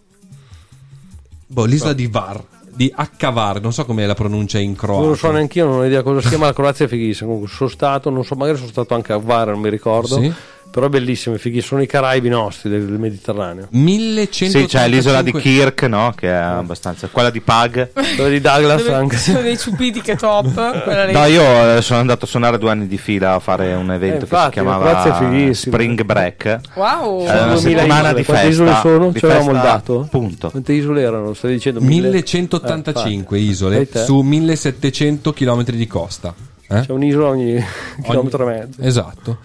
A: Boh, l'isola di Var, di Hvar, non so come la pronuncia in croato.
G: Non lo so neanche io, non ho idea cosa si chiama. La Croazia è fighissima. Comunque sono stato, non so, magari sono stato anche a Hvar, non mi ricordo.
A: Sì.
G: Però è bellissimo, è fighissimo. Sono i Caraibi nostri del, del Mediterraneo.
A: millecentottantacinque.
D: Sì, c'è l'isola di Kirk, no? Che è abbastanza. Quella di Pag.
G: Quello di Douglas
C: Dove
G: anche.
C: ci sono dei ciupiti che top. quella lì.
D: No, io eh, sono andato a suonare due anni di fila a fare un evento
G: Eh,
D: che
G: infatti,
D: si
G: la Croazia è
D: chiamava
G: fighissima.
D: Spring Break.
C: Wow.
D: Eh, una
G: duemila
D: settimana
G: isole.
D: di
G: Quante
D: festa.
G: isole sono?
D: Di
G: Ce l'avevamo il
D: festa,
G: dato?
D: Punto.
G: Quante isole erano? Stai dicendo mille?
A: millecentottantacinque
G: Eh,
A: isole
G: Sai te?
A: su millesettecento chilometri di costa. Eh?
G: C'è un'isola ogni chilometro e mezzo.
A: Esatto.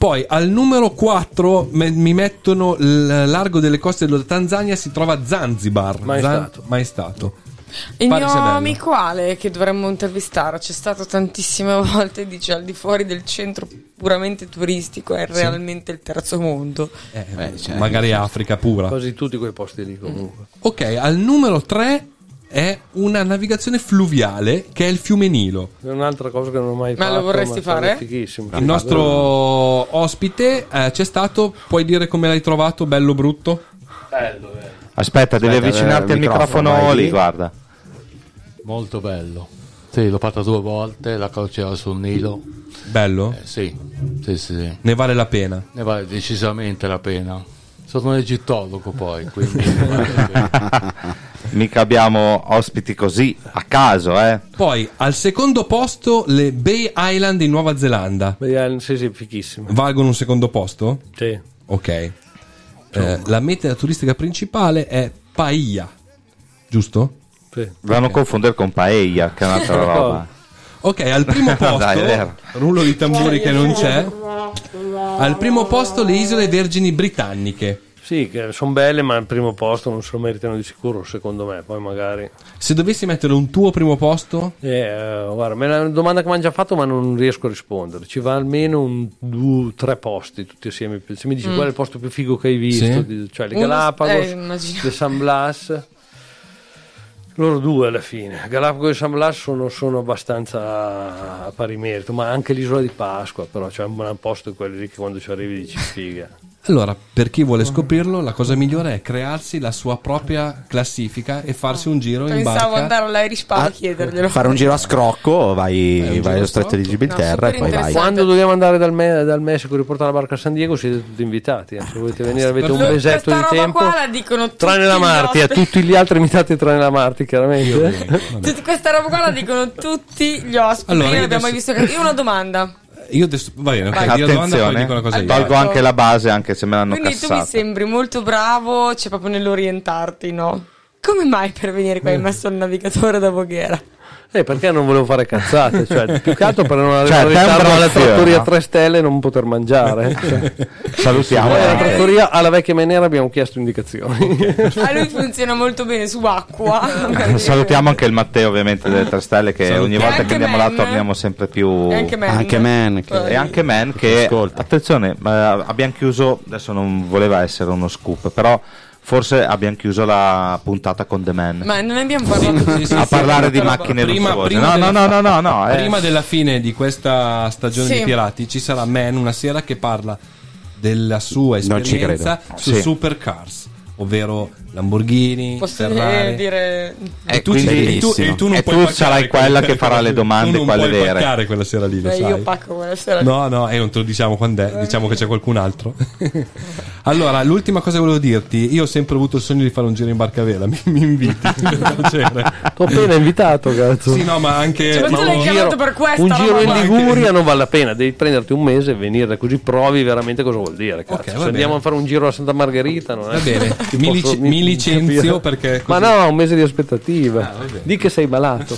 A: Poi al numero quattro me- mi mettono il largo delle coste della Tanzania, si trova Zanzibar.
G: Mai
A: Zan-
G: stato.
A: Mai stato.
C: Il
A: Pare
C: mio
A: sia bello.
C: amico Ale, che dovremmo intervistare, c'è stato tantissime volte, dice al di fuori del centro puramente turistico è realmente il terzo mondo.
A: Eh,
F: Beh, cioè,
A: magari Africa pura.
G: Quasi tutti quei posti lì comunque.
A: Ok, al numero tre è una navigazione fluviale che è il fiume Nilo.
G: È un'altra cosa che non ho mai
C: Ma
G: fatto.
C: lo vorresti
G: ma sarebbe
C: fare?
G: fighissimo.
A: Il nostro ospite eh, c'è stato, puoi dire come l'hai trovato, bello brutto?
G: Bello, bello.
D: Aspetta, devi
F: Aspetta,
D: avvicinarti
F: eh,
D: al
F: il microfono,
D: microfono
F: vai
D: lì,
F: lì.
D: guarda.
K: Molto bello. Sì, l'ho fatto due volte, la crociera sul Nilo.
A: Bello?
K: Eh, sì, sì, sì, sì.
A: Ne vale la pena.
K: Ne vale decisamente la pena. Sono un egittologo poi, quindi ne vale la pena.
D: Mica abbiamo ospiti così a caso, eh.
A: Poi al secondo posto le Bay Island in Nuova Zelanda.
G: Beh, sì, sì, fighissimo.
A: Valgono un secondo posto?
G: Sì.
A: Ok. Eh, la meta turistica principale è Paia, giusto?
G: Sì.
D: Vanno a confondere con paella, che è un'altra roba.
A: Ok, al primo posto,
D: Dai, è vero.
A: rullo di tamburi che non c'è. Al primo posto le Isole Vergini Britanniche.
G: Sì, che sono belle, ma al primo posto non se lo meritano di sicuro, secondo me. Poi magari.
A: Se dovessi mettere un tuo primo posto,
G: Eh, eh, guarda, me è una domanda che mi hanno già fatto, ma non riesco a rispondere. Ci va almeno un due, tre posti tutti assieme. Se mi dici qual è il posto più figo che hai visto,
A: Sì.
G: di- cioè le
C: Uno-
G: Galapagos,
C: eh, immagino.
G: le San Blas. Loro due alla fine. Galapagos e San Blas sono, sono abbastanza a pari merito, ma anche l'isola di Pasqua, però c'è un buon posto di quelli lì che quando ci arrivi dici figa.
A: allora, per chi vuole scoprirlo, la cosa migliore è crearsi la sua propria classifica e farsi un giro in
C: Pensavo
A: barca.
C: andare all'Irish Pub a chiederglielo.
F: Fare un giro a scrocco, vai,
A: un giro
F: vai
A: a
F: allo stretto di
A: scrocco?
F: Gibilterra
C: No,
F: e poi vai.
C: super
G: Quando dobbiamo andare dal, Me- dal Messico e riportare la barca a San Diego siete tutti invitati, eh. Se volete venire avete un
C: Questa
G: mesetto di
C: roba
G: tempo.
C: qua la dicono tutti
G: Tranne la
C: gli
G: Marti, a
C: ospiti.
G: tutti gli altri invitati tranne la Marti, chiaramente.
C: Tut- Questa roba qua la dicono tutti gli ospiti.
A: Allora,
C: Io
A: io
C: non abbiamo mai
A: adesso-
C: visto. Io ho una domanda.
A: Io adesso, va bene, ok, io domanda poi dico una cosa io.
D: tolgo anche la base, anche se me l'hanno
C: Quindi tu mi
D: cassata.
C: sembri molto bravo, c'è proprio nell'orientarti, no? Come mai per venire qua hai messo il navigatore da Voghera?
G: Eh, perché non volevo fare cazzate, cioè più che altro per non arrivare
D: Cioè,
G: in
D: te è un
G: ritardo alla
D: bravissimo,
G: trattoria
D: no?
G: tre stelle e non poter mangiare. Cioè,
D: Salutiamo
G: poi alla
D: anche.
G: trattoria alla vecchia maniera abbiamo chiesto indicazioni.
C: A lui funziona molto bene su acqua.
D: Salutiamo anche il Matteo, ovviamente, delle tre stelle, che
A: Salutiamo.
D: ogni
C: E
D: volta
C: anche
D: che andiamo là
C: Man.
D: torniamo sempre più.
C: E anche Man.
F: Anche Man, che-
D: E anche Man, che
F: Ascolta.
D: attenzione, ma abbiamo chiuso. Adesso non voleva essere uno scoop, però forse abbiamo chiuso la puntata con The Man.
C: Ma non abbiamo parlato
A: Sì, sì,
D: a
A: sì,
D: parlare di
C: roba.
D: macchine
A: Prima-
D: lussuose.
A: prima
D: No, no,
A: della-
D: no, no, no, no, eh.
A: Prima della fine di questa stagione
C: Sì.
A: di pirati ci sarà Man una sera che parla della sua
F: Non ci
A: esperienza
F: credo.
A: su
D: Sì.
A: supercars, ovvero Lamborghini,
C: Posso
A: Ferrari.
C: dire...
D: E
A: E tu,
D: quindi-
A: e tu- e tu non
D: e
A: puoi
D: tu
A: paccare
D: sarai quella
A: quella-
D: che farà le domande,
A: tu non
D: quelle
A: puoi
D: vere.
A: paccare quella sera lì, lo
C: Beh,
A: sai.
C: io pacco quella sera.
A: No, no, e non te lo diciamo quando è, diciamo che c'è qualcun altro. Allora, l'ultima cosa che volevo dirti, io ho sempre avuto il sogno di fare un giro in barca a vela, mi, mi inviti? Per piacere.
G: T'ho appena invitato, cazzo.
A: Sì, no, ma anche
C: Cioè, ma tu l'hai
G: un
C: chiamato
G: giro,
C: per questa
G: un giro
C: roba
G: in
C: qua?
G: Liguria non vale la pena, devi prenderti un mese e venire, così provi veramente cosa vuol dire. Cazzo.
A: Ok, va
G: Se andiamo
A: bene.
G: a fare un giro a Santa Margherita, non è
A: Va bene,
G: che
A: mi,
G: posso-
A: lic- mi licenzio perché
G: Ma
A: così-
G: no, un mese di aspettativa.
A: Ah, va bene.
G: Di che sei malato.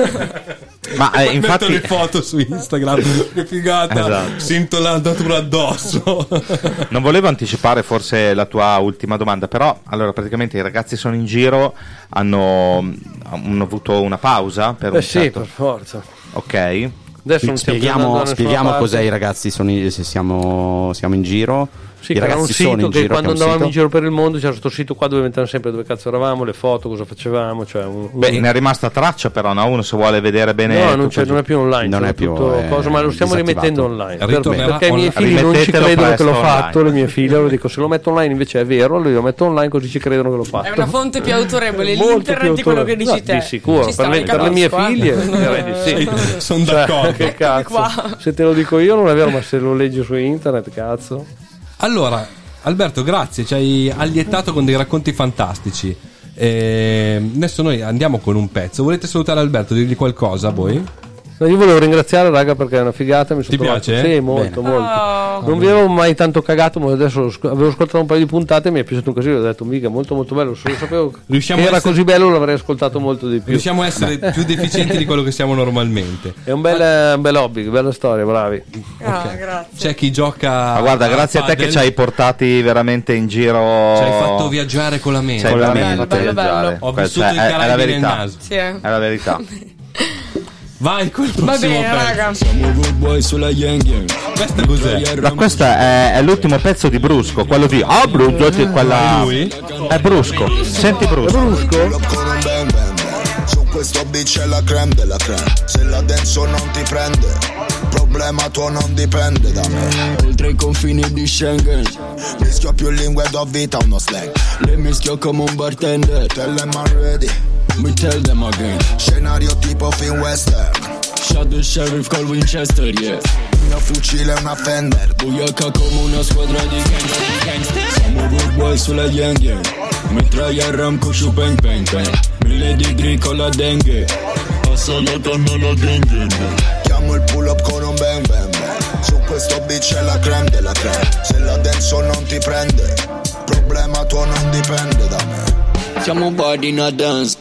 D: Ma eh,
A: Metto
D: infatti,
A: le foto su Instagram, che figata,
D: Esatto.
A: sento la datura addosso.
D: non volevo anticipare forse la tua ultima domanda, però allora praticamente i ragazzi sono in giro, hanno, hanno avuto una pausa per
G: Eh
D: un
G: sì,
D: certo.
G: per forza.
D: Ok.
G: Adesso non stiamo più andando
F: Spieghiamo,
G: da nessuna
F: spieghiamo
G: parte.
F: cos'è i ragazzi, sono in- se siamo, siamo in giro.
G: Sì,
F: I
G: che era un
F: ragazzi sono
G: sito
F: in
G: che
F: giro,
G: quando
F: che è un
G: andavamo in
F: sito.
G: giro per il mondo c'era questo sito qua dove mettevano sempre dove cazzo eravamo, le foto, cosa facevamo, cioè un, un-
D: Beh, ne è rimasta traccia però, no? Uno se vuole vedere bene
G: no, non,
D: tutto
G: c'è, non è
D: il-
G: più online,
F: Non
G: c'è
F: è più,
G: tutto
F: è
G: cosa, ma lo stiamo
F: disattivato.
G: rimettendo online per me,
A: Ritornerà
G: perché i miei
A: online.
G: figli non ci
D: Rimettetelo
G: credono che l'ho
D: presto
G: fatto,
D: online.
G: le mie figlie, allora dico se lo metto online invece è vero, allora lo metto online così ci credono che l'ho fatto.
C: È una fonte più autorevole,
G: Molto
C: l'internet
G: più
C: di quello che
G: autorevole.
C: dici
G: No,
C: te.
G: di sicuro,
C: Ci
G: per
C: sta,
G: le,
C: mica
G: per le mie
C: Pasqua.
G: figlie direi di sì.
A: Sono
G: Cioè,
A: d'accordo.
G: che cazzo,
C: qua.
G: se te lo dico io non è vero, ma se lo leggi su internet, cazzo.
A: Allora, Alberto, grazie, ci hai allietato con dei racconti fantastici. E adesso noi andiamo con un pezzo. Volete salutare Alberto, dirgli qualcosa a voi?
G: No, io volevo ringraziare raga perché è una figata, mi sono
A: Ti
G: trovato-
A: piace?
G: Sì, molto,
C: Bene.
G: molto.
C: Oh.
G: Non vi avevo mai tanto cagato, ma adesso lo sc- avevo ascoltato un paio di puntate e mi è piaciuto un casino, ho detto mica, molto molto bello, se lo sapevo
A: Riusciamo
G: che
A: a
G: era
A: essere-
G: così bello l'avrei ascoltato molto di più.
A: Riusciamo a essere più deficienti di quello che siamo normalmente.
G: È un bel, un bel hobby, bella storia, bravi.
C: Ah, grazie.
A: C'è chi gioca.
D: Ma guarda, grazie a te che
A: padel.
D: ci hai portati veramente in giro.
A: Ci hai fatto viaggiare con la mente.
D: Ci hai
C: Bello,
D: veramente
C: bello,
D: fatto
C: bello,
D: viaggiare.
C: bello.
A: Ho
D: Questa
A: vissuto i
D: è, è la
A: Caraibi nel
D: verità.
A: naso.
C: Sì, eh.
D: È la verità.
A: Vai col
C: Va
A: prossimo
C: bene,
A: pezzo.
C: raga.
J: Siamo good boy sulla yang yang.
A: Questa cos'è?
D: Ma questo è, è l'ultimo pezzo di Brusco, quello di Ah Brusco, sì, quella.
A: È lui?
D: È Brusco. Senti Brusco.
E: Con un bang bang bang. Su questo beach è la creme della creme. Se la denso non ti prende, problema tuo non dipende da me.
J: Oltre i confini di Schengen,
E: Mischio più lingue do vita a uno slang.
J: le mischio come un bartender.
E: Tell them I'm ready.
J: We tell them again.
E: Scenario tipo film western.
J: Shot the sheriff col Winchester, yeah.
E: Il mio fucile è una Fender.
J: Buiaca come una squadra di gangster. Siamo good boy sulla yang yang. Mitraia ram con sciu peng peng peng. Mille degree con la dengue. Passa la canna la gang gang.
E: Chiamo il pull up con un bang bang bang. Su questo beach è la creme della creme. Se la denso non ti prende, problema tuo non dipende da me.
J: Siamo body in a dance.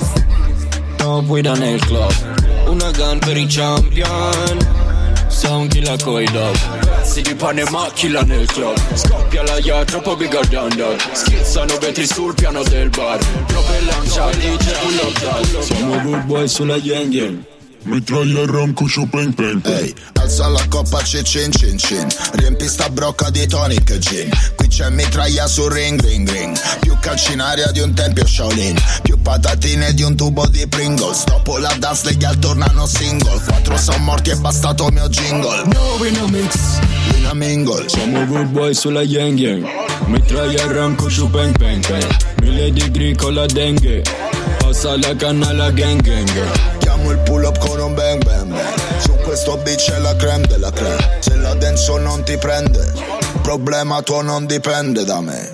J: Top guida nel club. Una gun per i champion. Sound killer coi dog. Pezzi di pane macchina nel club. Scoppia la yacht troppo bigger than that. Schizzano vetri sul piano del bar. Prove lanciati c'è un lockdown. Siamo good boy sulla yang yang.
E: Mitraglia ram con sciu peng peng. Ehi, alza la coppa c'è cin cin cin. Riempi sta brocca di tonic e gin. Qui c'è mitraglia sul ring ring ring. Più calci in aria di un tempio Shaolin. Più patatine di un tubo di Pringles. Dopo la dance legal tornano single. Quattro son morti e bastato mio jingle.
J: No in a mix.
E: In a mingle.
J: Siamo good boy sulla yang yang. Mitraglia ram con sciu peng peng peng. Mille degree con la dengue. Passa la canna la gang gang.
E: Chiamo il pull up con un bang bang bang. Su questo beach è la creme della creme. Se la denso non ti prende, problema tuo non dipende da me.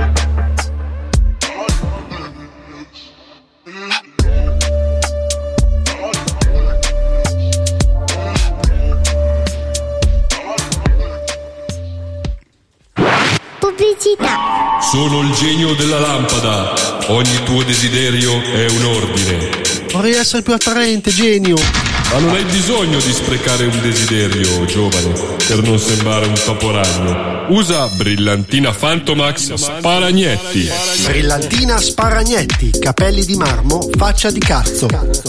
I: Pubblicità.
L: Sono il genio della lampada. Ogni tuo desiderio è un ordine.
M: Vorrei essere più attraente, genio.
L: Ma non hai bisogno di sprecare un desiderio, giovane, per non sembrare un caporagno. Usa Brillantina Fantomax Sparagnetti.
M: Brillantina Sparagnetti, capelli di marmo, faccia di cazzo.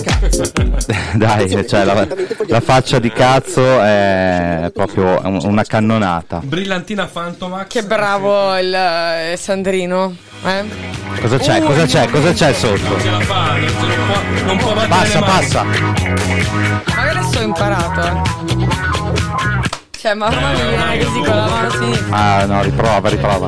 D: Dai, cioè la, la faccia di cazzo è proprio un- una cannonata.
A: Brillantina Fantomax.
C: Che bravo il eh, Sandrino. Eh?
D: Cosa c'è?
C: Uh,
D: Cosa c'è? Cosa c'è sotto?
A: Non ce la fa, non, ce la può, non può battere
D: Passa,
A: le mani.
D: passa.
C: Ma adesso ho imparato. eh. Cioè, ma ormai mi viene così con la mano sinistra.
D: Ah no, riprova, riprova.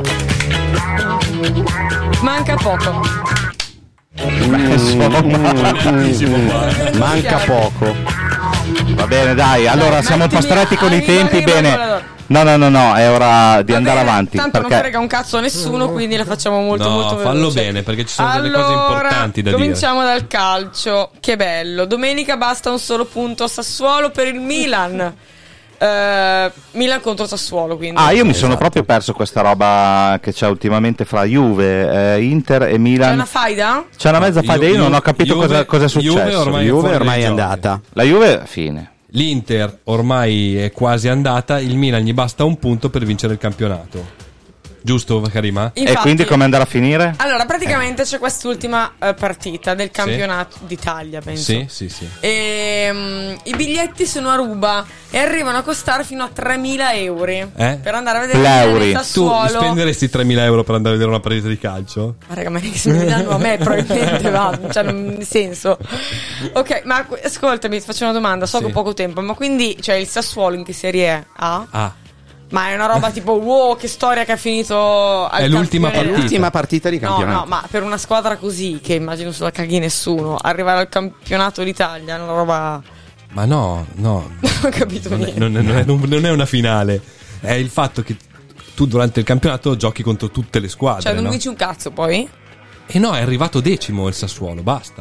C: Manca poco.
D: Insomma, manca poco. Va bene, dai. Allora siamo un po' stretti con i tempi. Bene. No, no, no, no. È ora di andare avanti.
C: Tanto non
D: Perché
C: frega un cazzo a nessuno, quindi la facciamo molto
A: No,
C: molto
A: fallo
C: veloce.
A: bene, perché ci sono delle
C: allora,
A: cose importanti da dire.
C: cominciamo dal calcio. Che bello. Domenica basta un solo punto a Sassuolo per il Milan. Eh, Milan contro Sassuolo, quindi.
D: Ah, io mi sono proprio perso questa roba che c'è ultimamente fra Juve, eh, Inter e Milan.
C: C'è una faida?
D: C'è una mezza faida, io non ho capito
A: Juve-
D: cosa, cosa è successo.
A: Juve ormai è
F: Juve
A: fuori
F: ormai
A: dai
F: è
A: giochi.
F: andata.
D: La Juve, fine.
A: L'Inter ormai è quasi andata, il Milan gli basta un punto per vincere il campionato. Giusto, Karima?
D: E
C: Infatti-
D: quindi come andrà a finire?
C: Allora, praticamente c'è quest'ultima eh, partita del campionato d'Italia, penso.
A: Sì, sì, sì.
C: E, mm, i biglietti sono a ruba e arrivano a costare fino a tremila euro
A: Eh?
C: per andare a vedere
D: Pleuri.
C: il
A: Tu
C: Sassuolo.
A: spenderesti tremila euro per andare a vedere una partita di calcio?
C: Ma raga, ma che se mi danno a me probabilmente va, cioè non ha senso. Ok, ma qu- ascoltami, ti faccio una domanda, so
A: Sì.
C: che ho poco tempo, ma quindi cioè il Sassuolo in che serie è? A?
A: Ah,
C: Ma è una roba tipo wow, che storia che ha finito al
A: È l'ultima
C: campione-
A: partita.
F: L'ultima partita di
C: No,
F: campionato.
C: no, ma per una squadra così, che immagino sulla caghi nessuno, arrivare al campionato d'Italia è una roba.
A: ma no, no.
C: Non ho capito
A: Non è,
C: niente.
A: non è- non è- non è una finale. È il fatto che tu durante il campionato giochi contro tutte le squadre.
C: Cioè, non
A: no?
C: vinci un cazzo poi?
A: E no, è arrivato decimo il Sassuolo, basta.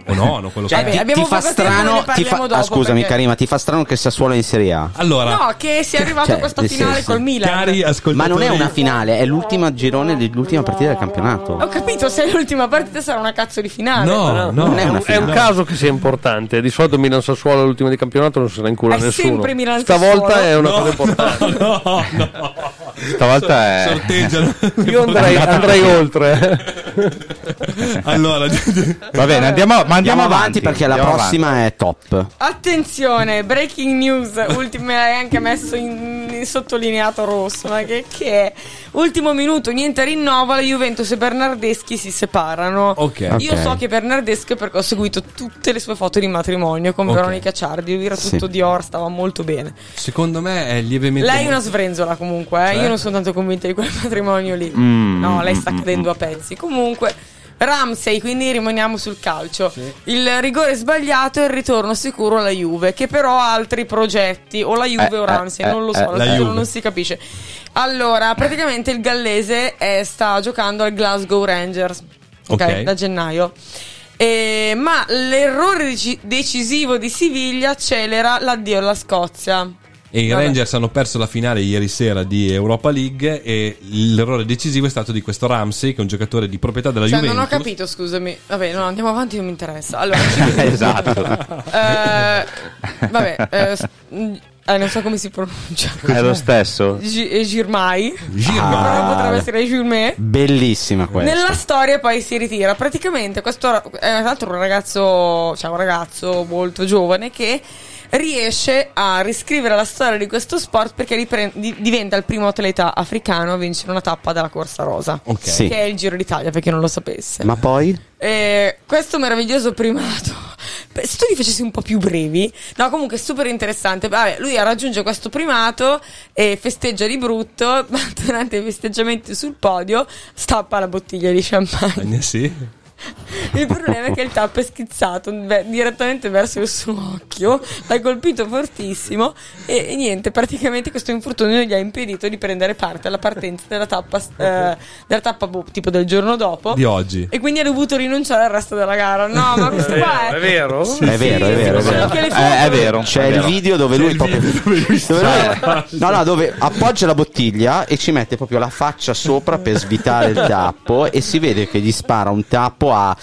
A: O no, no, quello
F: Cioè,
A: che
F: ti,
A: è.
F: ti fa strano, ti fa, ah, scusami
C: perché...
F: Karima, ti fa strano che il Sassuolo è in Serie A?
A: Allora,
C: no, che sia arrivato
F: cioè,
C: a questa
F: nel
C: finale
F: senso,
C: col Milan.
A: Cari ascoltatori,
F: ma non è una finale, è l'ultima girone, l'ultima partita del campionato.
C: Ho capito, se è l'ultima partita sarà una cazzo di finale.
A: No, no,
F: non è una
G: È
F: finale.
G: un caso che sia importante. Di solito Milan Sassuolo l'ultima di campionato non se ne incula
C: È
G: nessuno.
C: sempre Milan
G: Stavolta
C: Sassuolo.
G: è una
A: No,
G: cosa importante.
A: no, no.
D: Stavolta è
A: Sorteggiano.
G: Io andrei, andrei oltre.
A: Allora,
D: va bene, andiamo, ma andiamo,
F: Andiamo avanti,
D: avanti
F: perché la
D: andiamo
F: prossima
D: avanti.
F: è top.
C: Attenzione, breaking news. Ultimo, hai anche messo in, in sottolineato rosso. Ma che, che è? Ultimo minuto, niente rinnovo. La Juventus e Bernardeschi si separano.
A: Ok.
C: Io
F: Ok.
C: so che Bernardeschi, perché ho seguito tutte le sue foto di matrimonio con
A: Ok.
C: Veronica Ciardi. Lui era tutto
F: Sì.
C: Dior, stava molto bene.
A: secondo me è lievemente.
C: Lei è una svenzola comunque, eh.
A: Cioè?
C: Io non sono tanto convinta di quel matrimonio lì.
D: Mm,
C: no, lei sta
D: mm,
C: cadendo
D: mm.
C: a pezzi. Comunque, Ramsey, quindi rimaniamo sul calcio. Il rigore sbagliato e il ritorno sicuro alla Juve, che però ha altri progetti. O la Juve
D: Eh,
C: o Ramsey,
D: eh,
C: non lo
D: eh,
C: so,
A: la
C: non,
A: Juve.
C: non si capisce. Allora, praticamente il gallese è- sta giocando al Glasgow Rangers, ok,
A: Ok.
C: da gennaio. E- ma l'errore deci- decisivo di Siviglia accelera l'addio alla Scozia.
A: E i
C: Vabbè.
A: Rangers hanno perso la finale ieri sera di Europa League e l'errore decisivo è stato di questo Ramsey, che è un giocatore di proprietà della
C: Cioè,
A: Juventus.
C: non ho capito, scusami. Vabbè, no, andiamo avanti, non mi interessa. Allora,
D: Esatto.
C: eh, vabbè, eh, s- mh, eh, non so come si pronuncia.
D: È lo stesso.
C: Gi- eh, Girmay.
A: Girmay.
C: Però
F: Ah,
C: potrebbe essere Girmay.
F: bellissima questa.
C: Nella storia poi si ritira. Praticamente questo ra- è tra l'altro un ragazzo, cioè un ragazzo molto giovane che riesce a riscrivere la storia di questo sport perché ripre- di- diventa il primo atleta africano a vincere una tappa della corsa rosa.
A: Ok.
F: Sì.
C: Che è il Giro d'Italia, per chi non lo sapesse.
F: Ma poi?
C: Eh, questo meraviglioso primato. Beh, se tu li facessi un po' più brevi, no, comunque è super interessante. Vabbè, lui raggiunge questo primato e festeggia di brutto, ma durante i festeggiamenti sul podio stappa la bottiglia di champagne.
A: Eh, sì.
C: Il problema è che il tappo è schizzato beh, direttamente verso il suo occhio, l'ha colpito fortissimo e, e niente, praticamente questo infortunio gli ha impedito di prendere parte alla partenza della tappa, eh, della tappa boh, tipo del giorno dopo
A: Di oggi.
C: e quindi ha dovuto rinunciare al resto della gara. No, ma questo qua è,
G: È vero?
F: È vero, è vero, è
C: sì,
F: vero.
C: anche le
D: Eh,
C: foto-
D: è vero.
F: C'è
D: è
F: il
D: vero.
F: video dove lui proprio dove lui-
A: Cioè,
F: no, no, dove appoggia la bottiglia e ci mette proprio la faccia sopra per svitare il tappo e si vede che gli spara un tappo a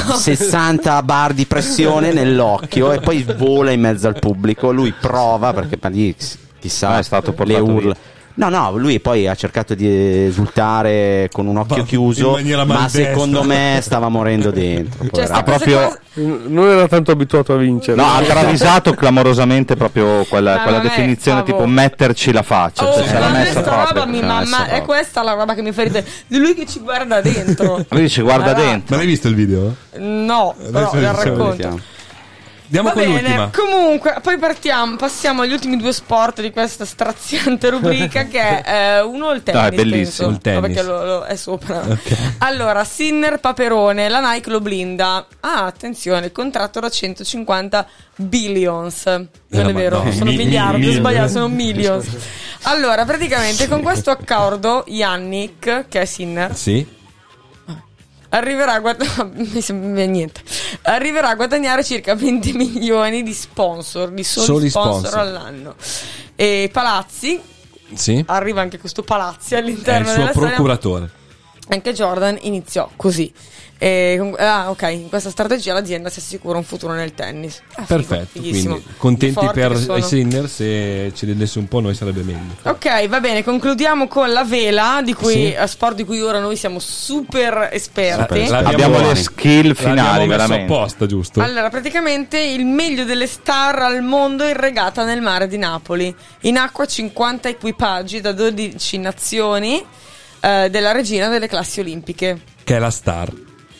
F: sessanta bar di pressione nell'occhio e poi vola in mezzo al pubblico. Lui prova perché ma lì chissà
D: Ah, è stato
F: le
D: portato
F: urla.
D: via.
F: No, no, lui poi ha cercato di esultare con un occhio
A: Ma- in
F: chiuso,
A: maniera
F: ma
A: maldestra.
F: secondo me stava morendo dentro.
C: Cioè,
F: poveraccio.
C: sta
D: Ha proprio
G: Non era tanto abituato a vincere.
D: no, ha travisato clamorosamente proprio quella,
C: Ma
D: quella
C: non è,
D: definizione
C: Favo.
D: tipo metterci la faccia.
C: Oh,
D: cioè, se l'ha
C: ma
D: messa
C: questa roba
D: proprio.
C: mi
D: Se l'ha
C: mamma,
D: messa
C: è
D: proprio.
C: questa la roba che mi fa ridere di lui che ci guarda dentro.
D: Lui dice guarda
C: Allora,
D: dentro.
A: Ma l'hai visto il video?
C: No, però
A: Adesso
C: vi
A: diciamo,
C: racconto.
F: Vediamo.
A: Andiamo
C: Va
A: con
C: bene,
A: l'ultima.
C: comunque, poi partiamo, passiamo agli ultimi due sport di questa straziante rubrica che è eh, uno il tennis.
D: Dai, bellissimo,
C: penso.
A: il tennis.
C: No, perché lo- lo- è sopra. Allora, Sinner Paperone, la Nike lo blinda. Ah, attenzione, il contratto da centocinquanta billions. Non
A: Eh,
C: è
A: ma
C: vero,
A: no,
C: sono
A: mi-
C: miliardi,
A: mi-
C: ho
A: mi-
C: sbagliato, sono millions. Allora, praticamente con questo accordo Yannick, che è Sinner,
A: Sì.
C: arriverà a guadagnare mi sembra niente. Arriverà a guadagnare circa venti milioni di sponsor, di soli,
A: Soli
C: sponsor,
A: sponsor.
C: all'anno. E Palazzi,
A: Sì.
C: arriva anche questo Palazzi
A: È il
C: all'interno
A: suo
C: della storia.
A: procuratore.
C: Anche Jordan iniziò così. E, con- ah, ok, in questa strategia l'azienda si assicura un futuro nel tennis. Ah, figo,
A: Perfetto.
C: fighissimo.
A: Quindi contenti
C: Forti
A: per
C: che sono.
A: i Sinner, se ci rendesse un po' noi sarebbe meglio.
C: Ok, va bene, concludiamo con la vela, di cui,
A: Sì.
C: eh, sport di cui ora noi siamo super esperti.
A: L'abbiamo-
D: Abbiamo le
F: buoni.
D: skill finali,
A: L'abbiamo messo
D: veramente.
A: apposta, giusto?
C: Allora, praticamente il meglio delle star al mondo in regata nel mare di Napoli. In acqua cinquanta equipaggi da dodici nazioni eh, della regina delle classi olimpiche.
A: Che è la star.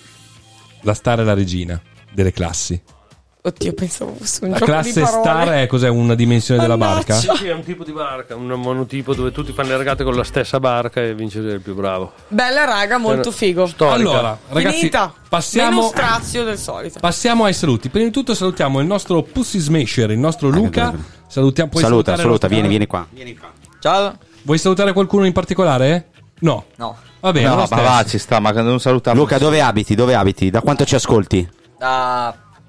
A: La star è la regina delle classi.
C: Oddio, pensavo fosse un
A: La
C: gioco
A: classe
C: di parole.
A: star è cos'è? Una dimensione della
C: Mannaggia.
A: barca?
G: Sì, è un tipo di barca, un monotipo dove tutti fanno le regate con la stessa barca e vince il più bravo.
C: Bella raga, molto
G: Cioè,
C: figo.
G: storica.
A: Allora, ragazzi,
C: Finita.
A: passiamo
C: Meno strazio del solito.
A: Passiamo ai saluti. Prima di tutto salutiamo il nostro Pussy Smasher, il nostro Luca. Salutiamo, puoi
F: Saluta,
A: salutare
F: saluta,
A: il nostro-
F: vieni, vieni qua. Vieni qua.
N: Ciao.
A: Vuoi salutare qualcuno in particolare? No.
N: No.
A: Va bene,
D: No,
A: lo
D: ma
A: stesso.
D: va, ci sta, ma non salutiamo.
F: Luca, dove abiti? Dove abiti? Da quanto ci ascolti?
N: Da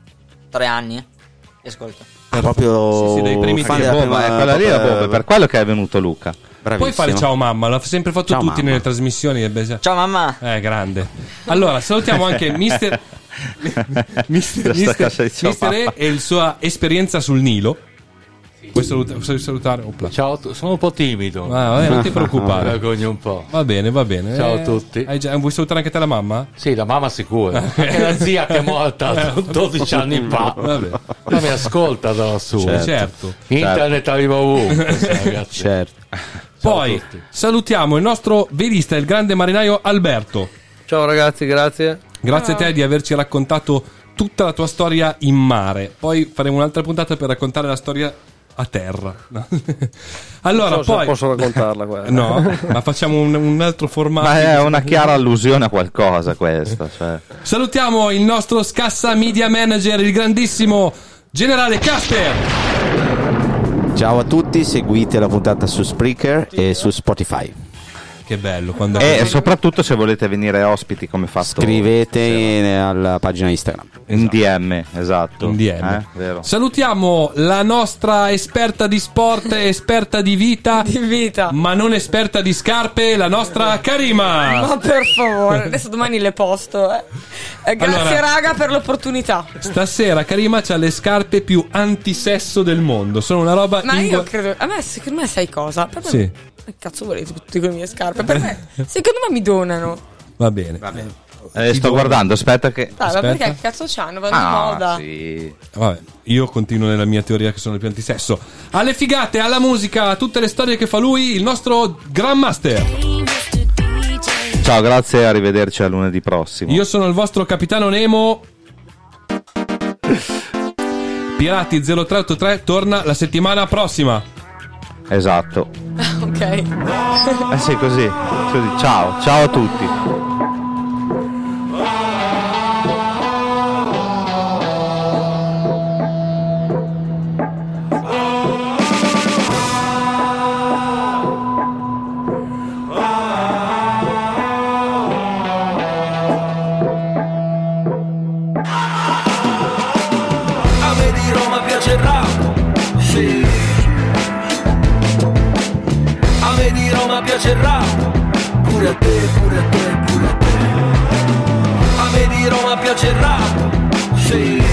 N: tre anni. E ascolta.
F: È proprio
A: Sì, sì, dai primi
F: fan
A: tempi.
F: della
D: Bomba,
F: prima-
D: è quella lì la
F: proprio-
D: bomba, per quello che è venuto Luca.
F: Bravissimo.
A: Puoi fare ciao mamma, l'ha sempre fatto
F: Ciao,
A: tutti
F: mamma.
A: nelle trasmissioni. e beh,
N: Ciao mamma.
A: Eh, grande. Allora, salutiamo anche mister mister,
D: Questa
A: mister,
D: casa di ciao,
A: mister E
D: mamma.
A: e la sua esperienza sul Nilo. Puoi saluta- puoi salutare? Opla.
K: Ciao, tu- sono un po' timido.
A: Ah, vabbè, non ti
K: Mi
A: preoccupare.
K: vergogno un po'.
A: Va bene, va bene.
K: Ciao
A: Eh,
K: a tutti.
A: hai già- vuoi salutare anche te la mamma?
K: Sì, la mamma sicuro. Anche la zia che è morta dodici anni fa.
A: Vabbè.
K: Ma mi ascolta da lassù.
A: Certo. certo.
K: Internet arriva ovunque, ragazzi.
F: Certo.
K: Ciao a
A: Poi
K: tutti.
A: salutiamo il nostro velista, il grande marinaio Alberto.
G: Ciao ragazzi, grazie.
A: Grazie a te di averci raccontato tutta la tua storia in mare. Poi faremo un'altra puntata per raccontare la storia a terra. No? Allora,
G: Non so se
A: poi
G: posso raccontarla quella.
A: No, ma facciamo un, un altro formato.
D: Ma è una chiara allusione a qualcosa questa. Cioè.
A: Salutiamo il nostro Scassa Media Manager, il grandissimo Generale Casper.
F: Ciao a tutti, seguite la puntata su Spreaker e su Spotify.
A: Che bello quando
D: E soprattutto se volete venire ospiti come fatto
F: Scrivete in- alla pagina Instagram.
D: in D M, esatto.
A: In D M.
D: Eh, vero.
A: Salutiamo la nostra esperta di sport, esperta di vita,
C: Di vita.
A: ma non esperta di scarpe, la nostra Karima.
C: Ma per favore, adesso domani le posto. Eh. Eh, grazie
A: Allora-
C: raga per l'opportunità.
A: Stasera Karima c'ha le scarpe più antisesso del mondo. Sono una roba
C: Ma io
A: ingua-
C: credo, a me secondo me sai cosa? Per me-
A: Sì.
C: Che cazzo volete tutte con le mie scarpe? Per me, secondo me mi donano.
A: Va bene.
D: Eh, sto guardando, aspetta che
C: Dai, ma
A: Aspetta.
C: perché che cazzo c'hanno? Vanno di
D: Ah,
C: moda.
D: sì.
A: Vabbè, io continuo nella mia teoria che sono le più antisesso. Alle figate, alla musica, a tutte le storie che fa lui, il nostro Grandmaster.
D: Ciao, grazie e arrivederci a lunedì prossimo.
A: Io sono il vostro capitano Nemo. Pirati zero tre otto tre torna la settimana prossima.
D: Esatto.
C: Ok.
D: Eh sì, così. Così. Ciao, ciao a tutti.
H: A me di Roma piace il rap, sì. A me di Roma piace il rap, pure a te, pure a te, pure a te. A me di Roma piace il rap, sì.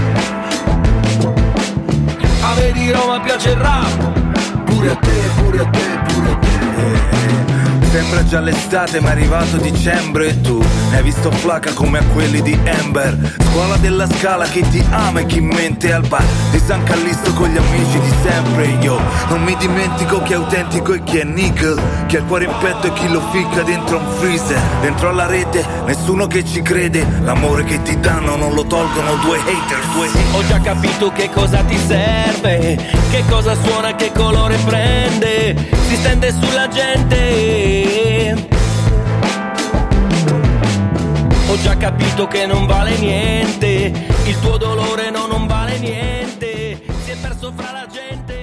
H: A me di Roma piace il rap, pure a te, pure a te, pure a te. Sembra già l'estate ma è arrivato dicembre e tu hai visto flaca come a quelli di Ember. Scuola della Scala che ti ama e chi mente al bar di San Callisto con gli amici di sempre. Io non mi dimentico chi è autentico e chi è nickel, chi ha il cuore in petto e chi lo ficca dentro un freezer. Dentro alla rete nessuno che ci crede, l'amore che ti danno non lo tolgono due hater, due
O: Ho già capito che cosa ti serve, che cosa suona, che colore prende, si stende sulla gente. Ho già capito che non vale niente, il tuo dolore no, non vale niente, si è perso fra la gente.